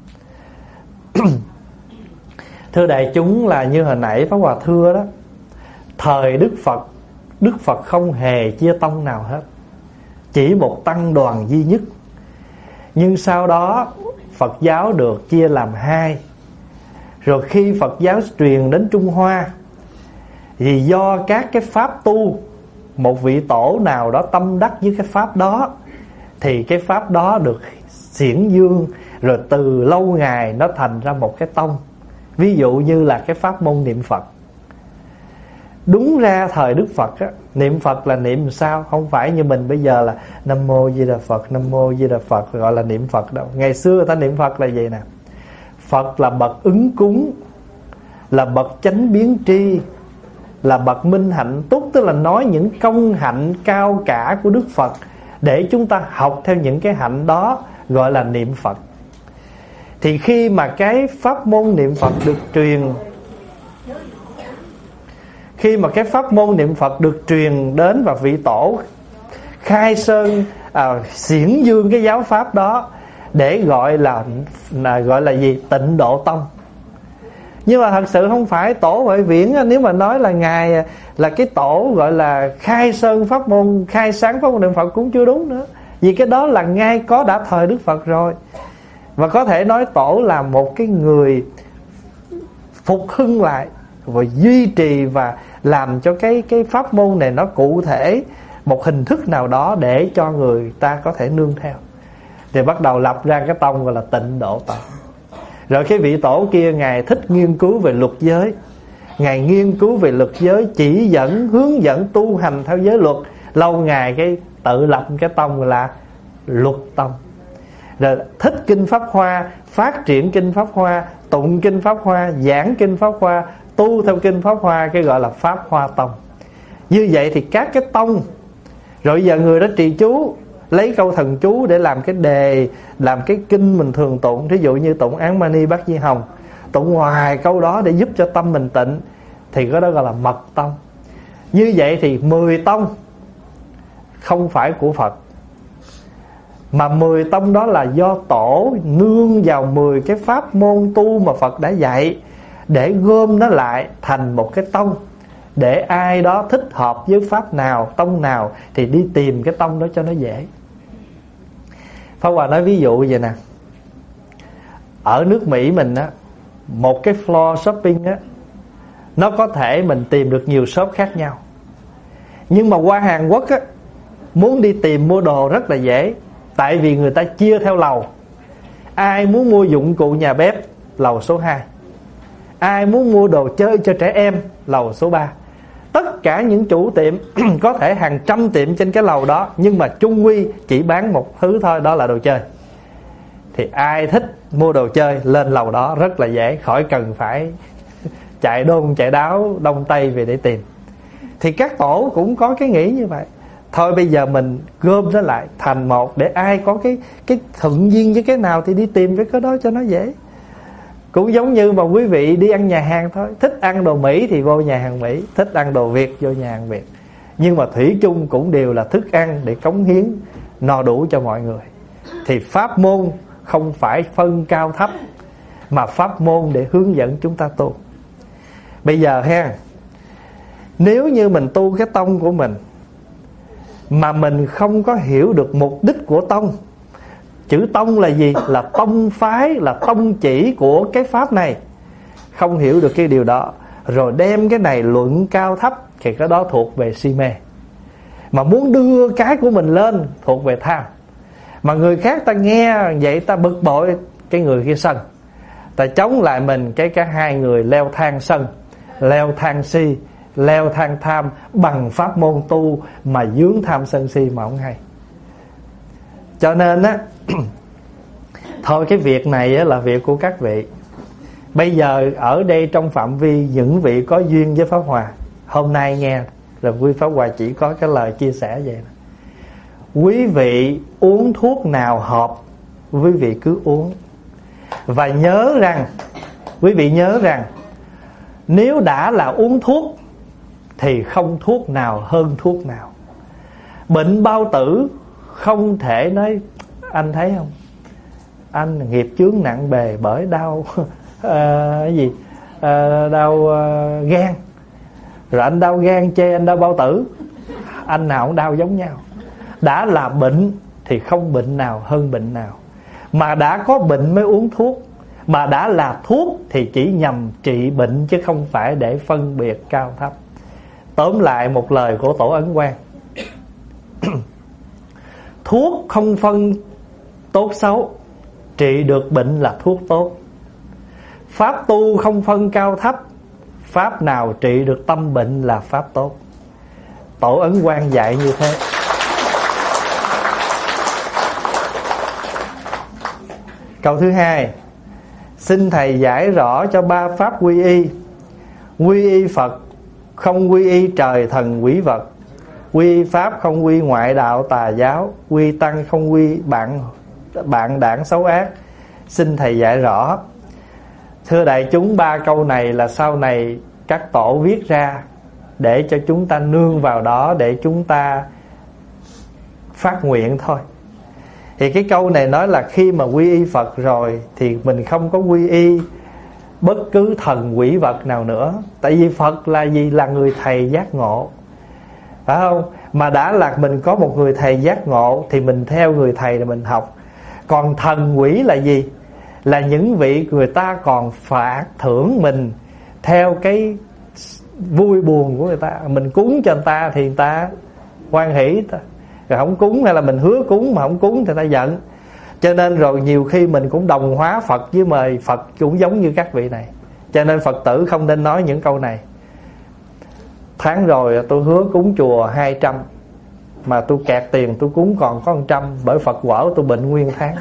Thưa đại chúng, là như hồi nãy Pháp Hòa thưa đó, thời Đức Phật, Đức Phật không hề chia tông nào hết, chỉ một tăng đoàn duy nhất. Nhưng sau đó Phật giáo được chia làm hai. Rồi khi Phật giáo truyền đến Trung Hoa, vì do các cái pháp tu, một vị tổ nào đó tâm đắc với cái pháp đó, thì cái pháp đó được xiển dương, rồi từ lâu ngày nó thành ra một cái tông. Ví dụ như là cái pháp môn niệm Phật. Đúng ra thời Đức Phật á, niệm Phật là niệm sao? Không phải như mình bây giờ là Nam Mô Di Đà Phật, Nam Mô Di Đà Phật gọi là niệm Phật đâu. Ngày xưa người ta niệm Phật là gì nè? Phật là bậc ứng cúng, là bậc chánh biến tri, là bậc minh hạnh túc. Tức là nói những công hạnh cao cả của Đức Phật, để chúng ta học theo những cái hạnh đó, gọi là niệm Phật. Thì khi mà cái pháp môn niệm Phật được truyền Khi mà cái pháp môn niệm Phật được truyền đến, và vị tổ khai sơn à, xiển dương cái giáo pháp đó, để gọi là, là gọi là gì? Tịnh Độ Tông. Nhưng mà thật sự không phải tổ Huệ Viễn. Nếu mà nói là ngài là cái tổ gọi là khai sơn pháp môn, khai sáng pháp môn niệm Phật cũng chưa đúng nữa, vì cái đó là ngay có đã thời Đức Phật rồi. Và có thể nói tổ là một cái người phục hưng lại và duy trì và làm cho cái cái pháp môn này nó cụ thể một hình thức nào đó để cho người ta có thể nương theo. Thì bắt đầu lập ra cái tông gọi là Tịnh Độ Tông. Rồi cái vị tổ kia ngài thích nghiên cứu về luật giới, ngài nghiên cứu về luật giới, chỉ dẫn hướng dẫn tu hành theo giới luật. Lâu ngày cái tự lập cái tông gọi là Luật Tông. Rồi thích kinh Pháp Hoa, phát triển kinh Pháp Hoa, tụng kinh Pháp Hoa, giảng kinh Pháp Hoa, tu theo kinh Pháp Hoa, cái gọi là Pháp Hoa Tông. Như vậy thì các cái tông. Rồi giờ người đó trì chú, lấy câu thần chú để làm cái đề, làm cái kinh mình thường tụng. Ví dụ như tụng Án Mani Bát Di Hồng, tụng hoài câu đó để giúp cho tâm mình tịnh, thì cái đó gọi là mật tông. Như vậy thì mười tông không phải của Phật, mà mười tông đó là do tổ nương vào mười cái pháp môn tu mà Phật đã dạy, để gom nó lại thành một cái tông. Để ai đó thích hợp với pháp nào, tông nào, thì đi tìm cái tông đó cho nó dễ. Pháp Hòa nói ví dụ vậy nè. Ở nước Mỹ mình á, một cái floor shopping á, nó có thể mình tìm được nhiều shop khác nhau. Nhưng mà qua Hàn Quốc á, muốn đi tìm mua đồ rất là dễ. Tại vì người ta chia theo lầu. Ai muốn mua dụng cụ nhà bếp, lầu số hai. Ai muốn mua đồ chơi cho trẻ em, lầu số ba. Tất cả những chủ tiệm có thể hàng trăm tiệm trên cái lầu đó, nhưng mà chung quy chỉ bán một thứ thôi, đó là đồ chơi. Thì ai thích mua đồ chơi lên lầu đó rất là dễ, khỏi cần phải chạy đôn chạy đáo đông tây về để tìm. Thì các tổ cũng có cái nghĩ như vậy. Thôi bây giờ mình gom nó lại thành một, để ai có cái cái thuận duyên với cái nào thì đi tìm với cái đó cho nó dễ. Cũng giống như mà quý vị đi ăn nhà hàng thôi, thích ăn đồ Mỹ thì vô nhà hàng Mỹ, thích ăn đồ Việt vô nhà hàng Việt. Nhưng mà thủy chung cũng đều là thức ăn để cống hiến no đủ cho mọi người. Thì pháp môn không phải phân cao thấp, mà pháp môn để hướng dẫn chúng ta tu. Bây giờ ha, nếu như mình tu cái tông của mình mà mình không có hiểu được mục đích của tông. Chữ tông là gì? Là tông phái, là tông chỉ của cái pháp này. Không hiểu được cái điều đó, rồi đem cái này luận cao thấp, thì cái đó thuộc về si mê. Mà muốn đưa cái của mình lên thuộc về tham. Mà người khác ta nghe vậy ta bực bội, cái người kia sân, ta chống lại mình, cái cả hai người leo thang sân, leo thang si, leo thang tham bằng pháp môn tu mà dướng tham sân si mà không hay. Cho nên á thôi cái việc này á là việc của các vị. Bây giờ ở đây trong phạm vi những vị có duyên với Pháp Hòa, hôm nay nghe rồi quý Pháp Hòa chỉ có cái lời chia sẻ vậy. Quý vị uống thuốc nào hợp, quý vị cứ uống. Và nhớ rằng, quý vị nhớ rằng, nếu đã là uống thuốc thì không thuốc nào hơn thuốc nào. Bệnh bao tử không thể nói, anh thấy không, anh nghiệp chướng nặng bề bởi đau uh, cái gì uh, đau uh, gan, rồi anh đau gan chê anh đau bao tử. Anh nào cũng đau giống nhau. Đã là bệnh thì không bệnh nào hơn bệnh nào. Mà đã có bệnh mới uống thuốc. Mà đã là thuốc thì chỉ nhằm trị bệnh, chứ không phải để phân biệt cao thấp. Tóm lại một lời của Tổ Ấn Quang: thuốc không phân tốt xấu, trị được bệnh là thuốc tốt. Pháp tu không phân cao thấp, pháp nào trị được tâm bệnh là pháp tốt. Tổ Ấn Quang dạy như thế. Câu thứ hai: xin thầy giải rõ cho ba pháp quy y. Quy y Phật không quy y trời thần quỷ vật. Quy y Pháp không quy ngoại đạo tà giáo. Quy Tăng không quy bạn bạn đảng xấu ác. Xin thầy dạy rõ. Thưa đại chúng, ba câu này là sau này các tổ viết ra để cho chúng ta nương vào đó, để chúng ta phát nguyện thôi. Thì cái câu này nói là khi mà quy y Phật rồi thì mình không có quy y bất cứ thần quỷ vật nào nữa. Tại vì Phật là gì? Là người thầy giác ngộ, phải không? Mà đã là mình có một người thầy giác ngộ thì mình theo người thầy để mình học. Còn thần quỷ là gì? Là những vị người ta còn phạt thưởng mình theo cái vui buồn của người ta. Mình cúng cho người ta thì người ta hoan hỷ, rồi không cúng, hay là mình hứa cúng mà không cúng thì người ta giận. Cho nên rồi nhiều khi mình cũng đồng hóa Phật với mời Phật cũng giống như các vị này. Cho nên Phật tử không nên nói những câu này: tháng rồi tôi hứa cúng chùa hai trăm, mà tôi kẹt tiền tôi cúng còn có một trăm, bởi Phật quở tôi bệnh nguyên tháng.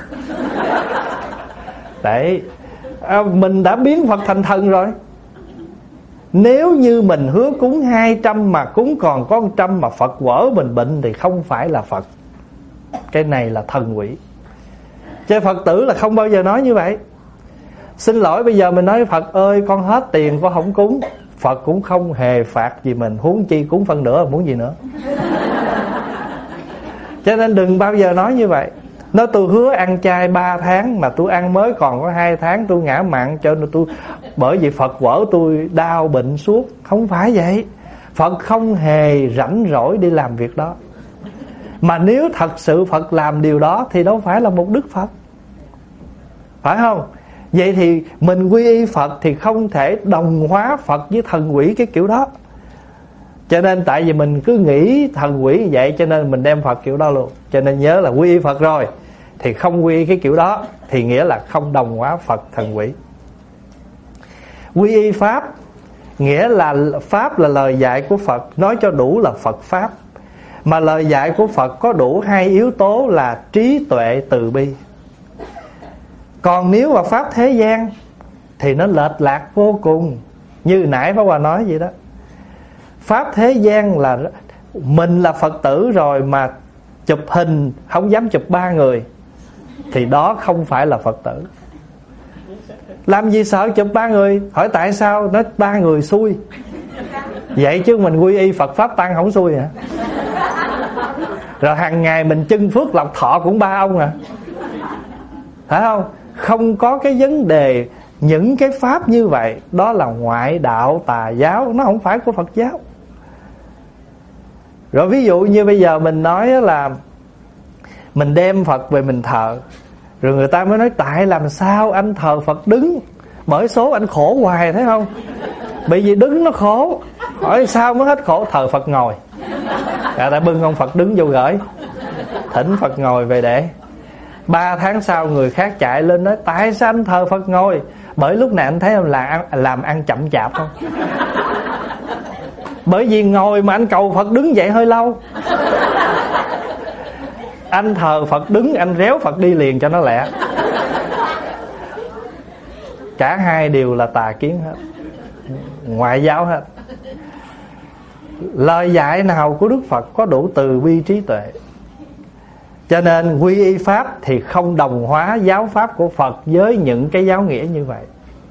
Đấy, à, mình đã biến Phật thành thần rồi. Nếu như mình hứa cúng hai trăm mà cúng còn có một trăm mà Phật quở mình bệnh thì không phải là Phật. Cái này là thần quỷ. Chứ Phật tử là không bao giờ nói như vậy. Xin lỗi, bây giờ mình nói Phật ơi con hết tiền con không cúng, Phật cũng không hề phạt gì mình, huống chi cúng phân nửa muốn gì nữa. Cho nên đừng bao giờ nói như vậy. Nói tôi hứa ăn chay ba tháng mà tôi ăn mới còn có hai tháng tôi ngã mặn, cho nên tôi bởi vì Phật quở tôi đau bệnh suốt. Không phải vậy. Phật không hề rảnh rỗi đi làm việc đó. Mà nếu thật sự Phật làm điều đó thì đâu phải là một Đức Phật, phải không? Vậy thì mình quy y Phật thì không thể đồng hóa Phật với thần quỷ cái kiểu đó. Cho nên tại vì mình cứ nghĩ thần quỷ vậy cho nên mình đem Phật kiểu đó luôn. Cho nên nhớ là quy y Phật rồi thì không quy y cái kiểu đó, thì nghĩa là không đồng hóa Phật thần quỷ. Quy y Pháp nghĩa là Pháp là lời dạy của Phật, nói cho đủ là Phật Pháp. Mà lời dạy của Phật có đủ hai yếu tố là trí tuệ từ bi. Còn nếu mà Pháp thế gian thì nó lệch lạc vô cùng. Như nãy Pháp Hòa nói vậy đó. Pháp thế gian là Mình là Phật tử rồi mà chụp hình không dám chụp ba người thì đó không phải là Phật tử. Làm gì sợ chụp ba người? Hỏi tại sao? Nói ba người xui. Vậy chứ mình quy y Phật Pháp Tăng không xui hả? Rồi hàng ngày mình trưng phước lộc thọ cũng ba ông à, phải không? Không có cái vấn đề. Những cái pháp như vậy đó là ngoại đạo tà giáo, nó không phải của Phật giáo. Rồi ví dụ như bây giờ mình nói là mình đem Phật về mình thờ, rồi người ta mới nói tại làm sao anh thờ Phật đứng, bởi số anh khổ hoài thấy không? Bởi vì đứng nó khổ. Hỏi sao mới hết khổ? Thờ Phật ngồi. Rồi ta bưng ông Phật đứng vô gửi, thỉnh Phật ngồi về để. Ba tháng sau người khác chạy lên nói tại sao anh thờ Phật ngồi? Bởi lúc này anh thấy là làm, làm ăn chậm chạp không? Bởi vì ngồi mà anh cầu Phật đứng vậy hơi lâu. Anh thờ Phật đứng, anh réo Phật đi liền cho nó lẹ. Cả hai đều là tà kiến hết, ngoại giáo hết. Lời dạy nào của Đức Phật có đủ từ bi trí tuệ. Cho nên quy y Pháp thì không đồng hóa giáo Pháp của Phật với những cái giáo nghĩa như vậy.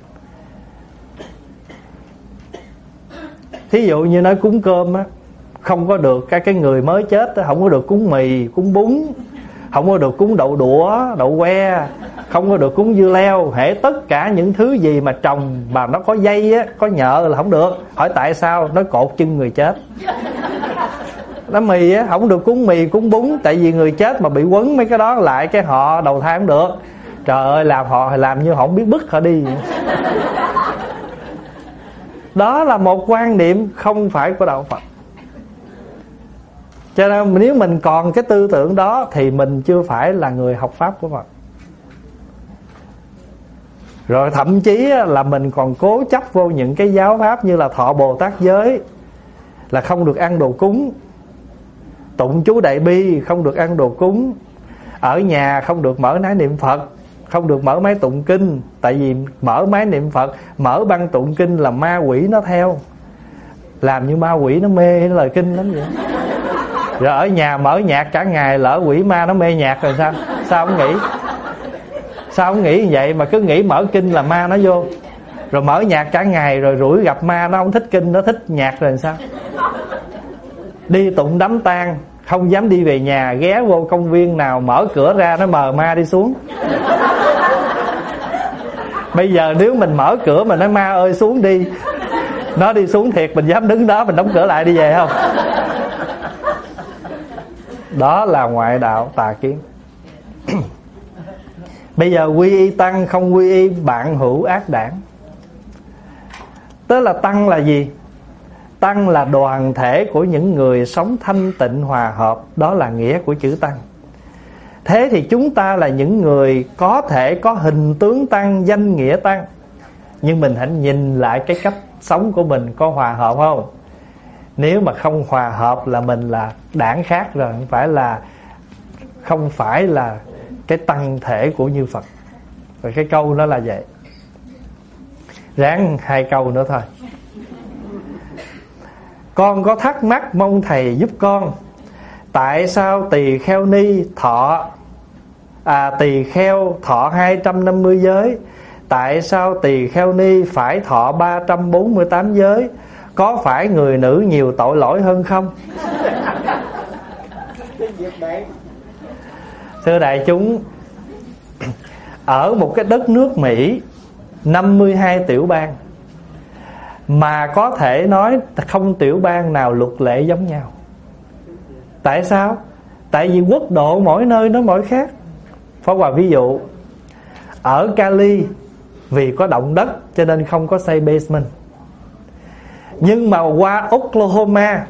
Thí dụ như nói cúng cơm á, không có được cái cái người mới chết á, không có được cúng mì, cúng bún, không có được cúng đậu đũa, đậu que, không có được cúng dưa leo. Hễ tất cả những thứ gì mà trồng mà nó có dây á, có nhợ là không được. Hỏi tại sao? Nó cột chân người chết. Nó mì á, không được cúng mì, cúng bún, tại vì người chết mà bị quấn mấy cái đó lại cái họ đầu thai không được. Trời ơi, làm họ làm như họ không biết bứt họ đi. Đó là một quan niệm không phải của đạo Phật. Cho nên nếu mình còn cái tư tưởng đó thì mình chưa phải là người học Pháp của Phật. Rồi thậm chí là mình còn cố chấp vô những cái giáo Pháp như là thọ Bồ Tát giới, là không được ăn đồ cúng. Tụng chú Đại Bi không được ăn đồ cúng. Ở nhà không được mở máy niệm Phật, không được mở máy tụng kinh. Tại vì mở máy niệm Phật, mở băng tụng kinh là ma quỷ nó theo. Làm như ma quỷ nó mê lời kinh lắm vậy. Rồi ở nhà mở nhạc cả ngày, lỡ quỷ ma nó mê nhạc rồi sao? Sao không nghĩ? Sao không nghĩ như vậy mà cứ nghĩ mở kinh là ma nó vô. Rồi mở nhạc cả ngày rồi rủi gặp ma nó không thích kinh, nó thích nhạc rồi sao? Đi tụng đám tang không dám đi về nhà, ghé vô công viên nào mở cửa ra nó mờ ma đi xuống. Bây giờ nếu mình mở cửa mà nói ma ơi xuống đi, nó đi xuống thiệt, mình dám đứng đó mình đóng cửa lại đi về không? Đó là ngoại đạo tà kiến. Bây giờ quy y tăng không quy y bạn hữu ác đảng. Tức là tăng là gì? Tăng là đoàn thể của những người sống thanh tịnh hòa hợp. Đó là nghĩa của chữ tăng. Thế thì chúng ta là những người có thể có hình tướng tăng, danh nghĩa tăng, nhưng mình hãy nhìn lại cái cách sống của mình có hòa hợp không? Nếu mà không hòa hợp là mình là đảng khác rồi, không phải là không phải là cái tăng thể của Như Phật. Rồi cái câu đó là vậy. Ráng hai câu nữa thôi. Con có thắc mắc mong thầy giúp con. Tại sao tỳ kheo ni thọ À tỳ kheo thọ hai trăm năm mươi giới, tại sao tỳ kheo ni phải thọ ba trăm bốn mươi tám giới? Có phải người nữ nhiều tội lỗi hơn không? Thưa đại chúng, ở một cái đất nước Mỹ năm mươi hai tiểu bang, mà có thể nói không tiểu bang nào luật lệ giống nhau. Tại sao? Tại vì quốc độ mỗi nơi nó mỗi khác. Phó Hòa ví dụ, ở Cali vì có động đất cho nên không có xây basement. Nhưng mà qua Oklahoma,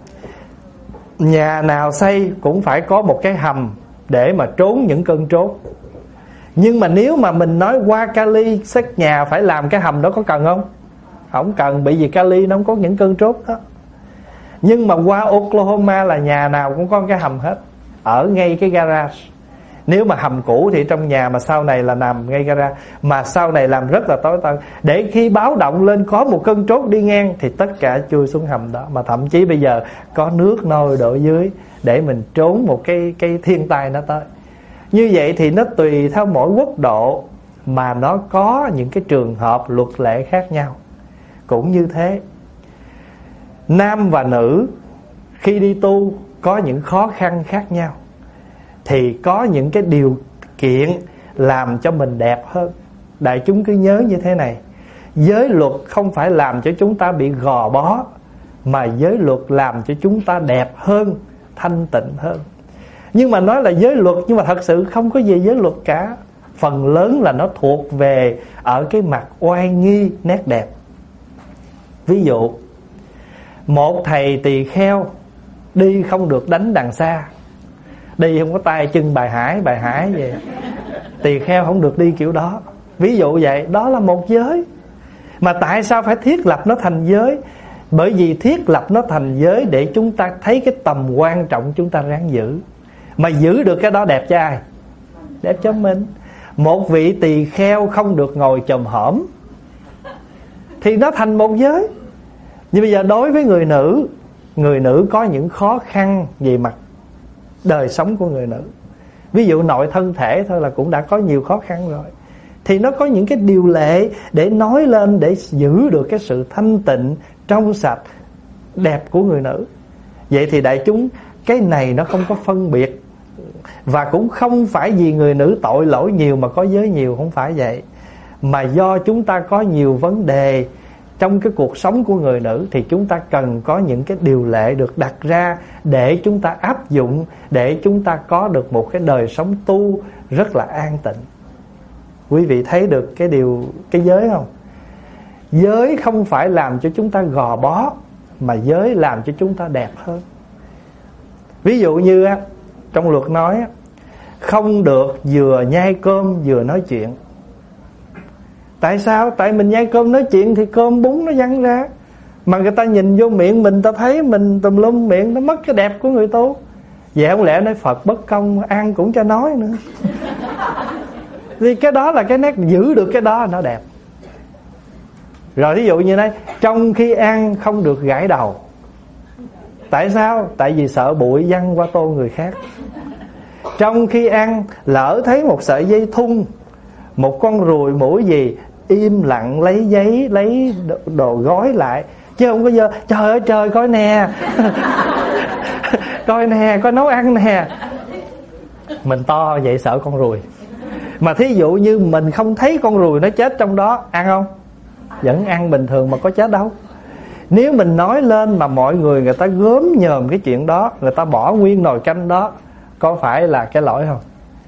nhà nào xây cũng phải có một cái hầm để mà trốn những cơn trốt. Nhưng mà nếu mà mình nói qua Cali xét nhà phải làm cái hầm đó có cần không? Không cần, bởi vì Cali nó không có những cơn trốt đó. Nhưng mà qua Oklahoma là nhà nào cũng có cái hầm hết, ở ngay cái garage. Nếu mà hầm cũ thì trong nhà, mà sau này là nằm ngay gara, mà sau này làm rất là tối tăm, để khi báo động lên có một cơn trốt đi ngang thì tất cả chui xuống hầm đó. Mà thậm chí bây giờ có nước nôi đổ dưới để mình trốn một cái, cái thiên tai nó tới. Như vậy thì nó tùy theo mỗi quốc độ mà nó có những cái trường hợp luật lệ khác nhau. Cũng như thế, nam và nữ khi đi tu có những khó khăn khác nhau, thì có những cái điều kiện làm cho mình đẹp hơn. Đại chúng cứ nhớ như thế này, giới luật không phải làm cho chúng ta bị gò bó, mà giới luật làm cho chúng ta đẹp hơn, thanh tịnh hơn. Nhưng mà nói là giới luật, nhưng mà thật sự không có gì giới luật cả. Phần lớn là nó thuộc về ở cái mặt oai nghi, nét đẹp. Ví dụ, một thầy tỳ kheo đi không được đánh đàn xa, đi không có tay chân bài hải bài hải vậy. Tỳ kheo không được đi kiểu đó. Ví dụ vậy, đó là một giới. Mà tại sao phải thiết lập nó thành giới? Bởi vì thiết lập nó thành giới để chúng ta thấy cái tầm quan trọng chúng ta ráng giữ. Mà giữ được cái đó đẹp cho ai? Đẹp cho mình. Một vị tỳ kheo không được ngồi chồm hổm thì nó thành một giới. Nhưng bây giờ đối với người nữ, người nữ có những khó khăn về mặt đời sống của người nữ. Ví dụ nội thân thể thôi là cũng đã có nhiều khó khăn rồi, thì nó có những cái điều lệ để nói lên, để giữ được cái sự thanh tịnh, trong sạch, đẹp của người nữ. Vậy thì đại chúng, cái này nó không có phân biệt. Và cũng không phải vì người nữ tội lỗi nhiều mà có giới nhiều, không phải vậy. Mà do chúng ta có nhiều vấn đề trong cái cuộc sống của người nữ, thì chúng ta cần có những cái điều lệ được đặt ra để chúng ta áp dụng, để chúng ta có được một cái đời sống tu rất là an tịnh. Quý vị thấy được cái điều, cái giới không? Giới không phải làm cho chúng ta gò bó, mà giới làm cho chúng ta đẹp hơn. Ví dụ như trong luật nói không được vừa nhai cơm vừa nói chuyện. Tại sao? Tại mình nhai cơm nói chuyện thì cơm bún nó văng ra, mà người ta nhìn vô miệng mình, ta thấy mình tùm lum miệng, nó mất cái đẹp của người tu. Vậy không lẽ nói Phật bất công, ăn cũng cho nói nữa. Thì cái đó là cái nét, giữ được cái đó nó đẹp. Rồi ví dụ như đây, trong khi ăn không được gãi đầu. Tại sao? Tại vì sợ bụi văng qua tô người khác. Trong khi ăn, lỡ thấy một sợi dây thun, một con ruồi mũi gì, im lặng lấy giấy, lấy đồ gói lại, chứ không có giờ trời ơi trời coi nè coi nè, coi nấu ăn nè. Mình to vậy sợ con ruồi. Mà thí dụ như mình không thấy con ruồi nó chết trong đó, ăn không? Vẫn ăn bình thường mà có chết đâu. Nếu mình nói lên mà mọi người người ta gớm nhờm cái chuyện đó, người ta bỏ nguyên nồi canh đó, có phải là cái lỗi không?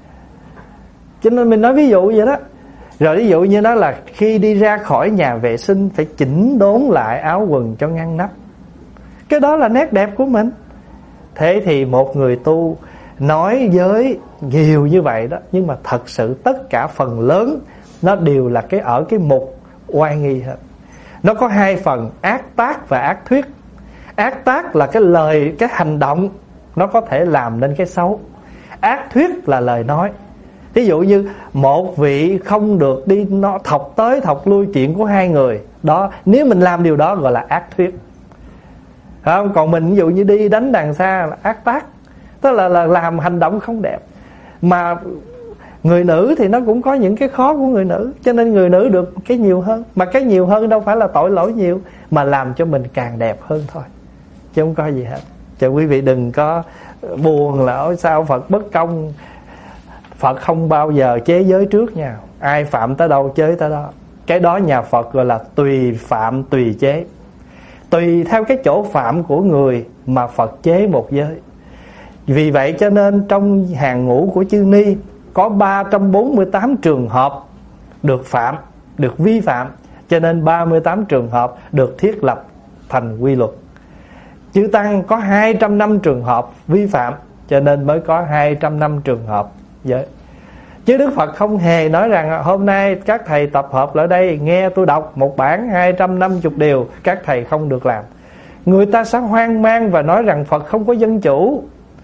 Cho nên mình nói ví dụ vậy đó. Rồi ví dụ như đó là khi đi ra khỏi nhà vệ sinh phải chỉnh đốn lại áo quần cho ngăn nắp. Cái đó là nét đẹp của mình. Thế thì một người tu nói giới nhiều như vậy đó, nhưng mà thật sự tất cả phần lớn nó đều là cái ở cái mục oai nghi hết. Nó có hai phần, ác tác và ác thuyết. Ác tác là cái lời, cái hành động nó có thể làm nên cái xấu. Ác thuyết là lời nói. Ví dụ như một vị không được đi nó thọc tới thọc lui chuyện của hai người đó, nếu mình làm điều đó gọi là ác thuyết, không? Còn mình ví dụ như đi đánh đàn xa là ác tác, tức là, là làm hành động không đẹp. Mà người nữ thì nó cũng có những cái khó của người nữ, cho nên người nữ được cái nhiều hơn. Mà cái nhiều hơn đâu phải là tội lỗi nhiều, mà làm cho mình càng đẹp hơn thôi, chứ không có gì hết. Cho quý vị đừng có buồn là ôi sao Phật bất công. Phật không bao giờ chế giới trước nha. Ai phạm tới đâu chế tới đó. Cái đó nhà Phật gọi là tùy phạm tùy chế. Tùy theo cái chỗ phạm của người mà Phật chế một giới. Vì vậy cho nên trong hàng ngũ của chư ni có ba trăm bốn mươi tám trường hợp được phạm, được vi phạm. Cho nên ba mươi tám trường hợp được thiết lập thành quy luật. Chư Tăng có hai trăm năm trường hợp vi phạm, cho nên mới có hai trăm năm trường hợp giới. Chứ Đức Phật không hề nói rằng hôm nay các thầy tập hợp lại đây nghe tôi đọc một bản hai trăm năm mươi điều, các thầy không được làm. Người ta sẽ hoang mang và nói rằng Phật không có dân chủ.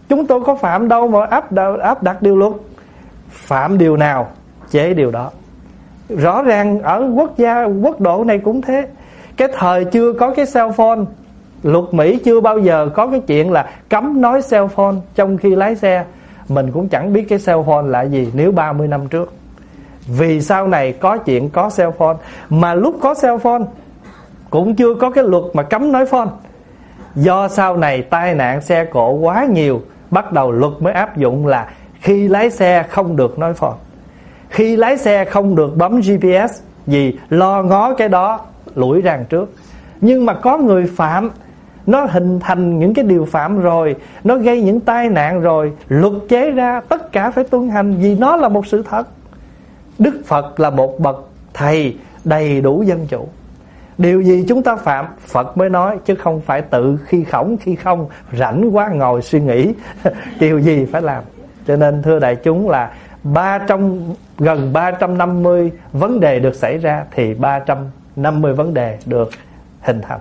Chúng tôi có phạm đâu mà áp, áp đặt điều luật. Phạm điều nào chế điều đó. Rõ ràng ở quốc gia quốc độ này cũng thế. Cái thời chưa có cái cell phone, luật Mỹ chưa bao giờ có cái chuyện là cấm nói cell phone trong khi lái xe. Mình cũng chẳng biết cái cell phone là gì nếu ba mươi năm trước. Vì sau này có chuyện có cell phone. Mà lúc có cell phone cũng chưa có cái luật mà cấm nói phone. Do sau này tai nạn xe cộ quá nhiều, bắt đầu luật mới áp dụng là khi lái xe không được nói phone, khi lái xe không được bấm giê pê ét. Vì lo ngó cái đó lủi ràng trước. Nhưng mà có người phạm, nó hình thành những cái điều phạm rồi, nó gây những tai nạn rồi, luật chế ra tất cả phải tuân hành, vì nó là một sự thật. Đức Phật là một bậc thầy đầy đủ dân chủ. Điều gì chúng ta phạm, Phật mới nói, chứ không phải tự khi khổng khi không, rảnh quá ngồi suy nghĩ điều gì phải làm. Cho nên thưa đại chúng là ba trong gần ba trăm năm mươi vấn đề được xảy ra thì ba trăm năm mươi vấn đề được hình thành.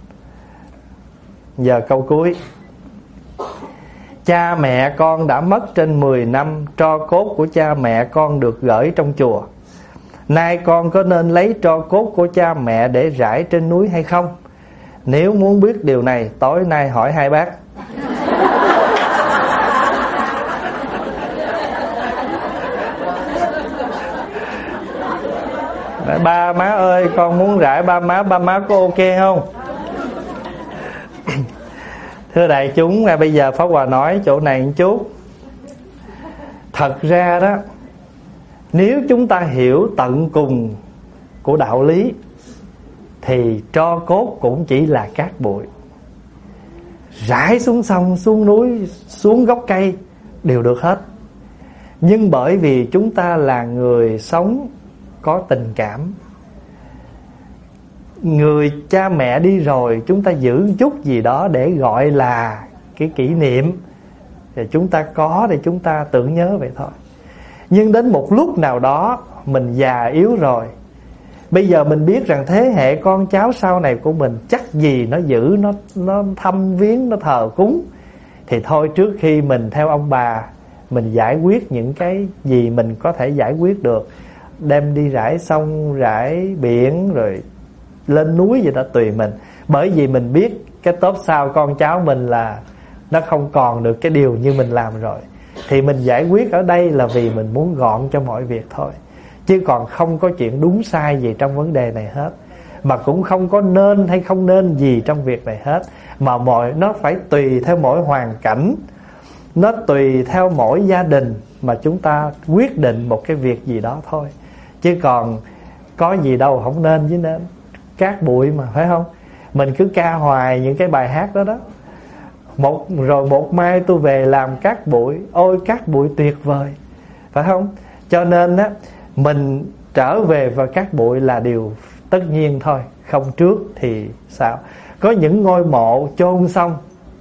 Giờ câu cuối. Cha mẹ con đã mất trên mười năm, tro cốt của cha mẹ con được gửi trong chùa. Nay con có nên lấy tro cốt của cha mẹ để rải trên núi hay không? Nếu muốn biết điều này, tối nay hỏi hai bác. Ba má ơi, con muốn rải ba má, ba má có ok không? Thưa đại chúng, bây giờ Pháp Hòa nói chỗ này một chút. Thật ra đó, nếu chúng ta hiểu tận cùng của đạo lý thì tro cốt cũng chỉ là cát bụi. Rải xuống sông, xuống núi, xuống gốc cây đều được hết. Nhưng bởi vì chúng ta là người sống có tình cảm, người cha mẹ đi rồi, chúng ta giữ chút gì đó để gọi là cái kỷ niệm, thì chúng ta có để chúng ta tưởng nhớ vậy thôi. Nhưng đến một lúc nào đó mình già yếu rồi, bây giờ mình biết rằng thế hệ con cháu sau này của mình chắc gì nó giữ, nó, nó thăm viếng, nó thờ cúng, thì thôi trước khi mình theo ông bà, mình giải quyết những cái gì mình có thể giải quyết được, đem đi rải sông, rải biển, rồi lên núi gì đó tùy mình. Bởi vì mình biết cái tốp sau con cháu mình là nó không còn được cái điều như mình làm rồi, thì mình giải quyết ở đây là vì mình muốn gọn cho mọi việc thôi. Chứ còn không có chuyện đúng sai gì trong vấn đề này hết, mà cũng không có nên hay không nên gì trong việc này hết. Mà mọi nó phải tùy theo mỗi hoàn cảnh, nó tùy theo mỗi gia đình mà chúng ta quyết định một cái việc gì đó thôi. Chứ còn có gì đâu không nên với nên. Cát bụi mà, phải không? Mình cứ ca hoài những cái bài hát đó đó. Một rồi một mai tôi về làm cát bụi, ôi cát bụi tuyệt vời, phải không? Cho nên á, mình trở về và cát bụi là điều tất nhiên thôi. Không trước thì sao? Có những ngôi mộ chôn xong,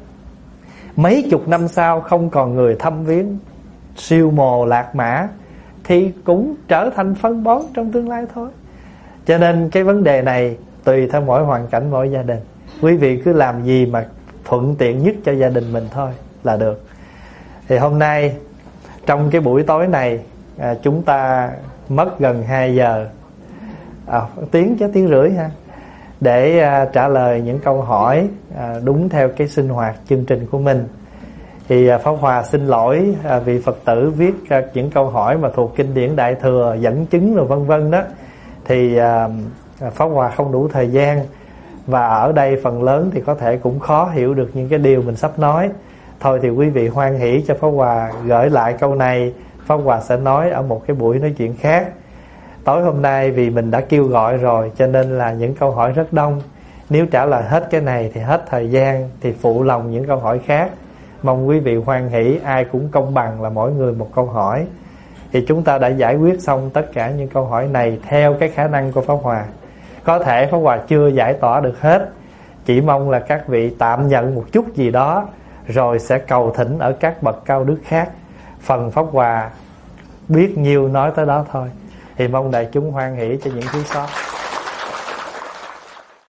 mấy chục năm sau không còn người thăm viếng, siêu mồ lạc mã, thì cũng trở thành phân bón trong tương lai thôi. Cho nên cái vấn đề này tùy theo mỗi hoàn cảnh, mỗi gia đình. Quý vị cứ làm gì mà thuận tiện nhất cho gia đình mình thôi là được. Thì hôm nay trong cái buổi tối này à, chúng ta mất gần hai giờ, à, tiếng chứ tiếng rưỡi ha, để à, trả lời những câu hỏi à, đúng theo cái sinh hoạt chương trình của mình. Thì à, Pháp Hòa xin lỗi à, vị Phật tử viết à, những câu hỏi mà thuộc kinh điển Đại Thừa, dẫn chứng rồi vân vân đó, thì à, Pháp Hòa không đủ thời gian, và ở đây phần lớn thì có thể cũng khó hiểu được những cái điều mình sắp nói. Thôi thì quý vị hoan hỷ cho Pháp Hòa gửi lại câu này, Pháp Hòa sẽ nói ở một cái buổi nói chuyện khác. Tối hôm nay vì mình đã kêu gọi rồi, cho nên là những câu hỏi rất đông. Nếu trả lời hết cái này thì hết thời gian, thì phụ lòng những câu hỏi khác. Mong quý vị hoan hỷ, ai cũng công bằng là mỗi người một câu hỏi. Thì chúng ta đã giải quyết xong tất cả những câu hỏi này theo cái khả năng của Pháp Hòa. Có thể Pháp Hòa chưa giải tỏa được hết, chỉ mong là các vị tạm nhận một chút gì đó, rồi sẽ cầu thỉnh ở các bậc cao đức khác. Phần Pháp Hòa biết nhiêu nói tới đó thôi. Thì mong đại chúng hoan hỷ cho những thiếu sót.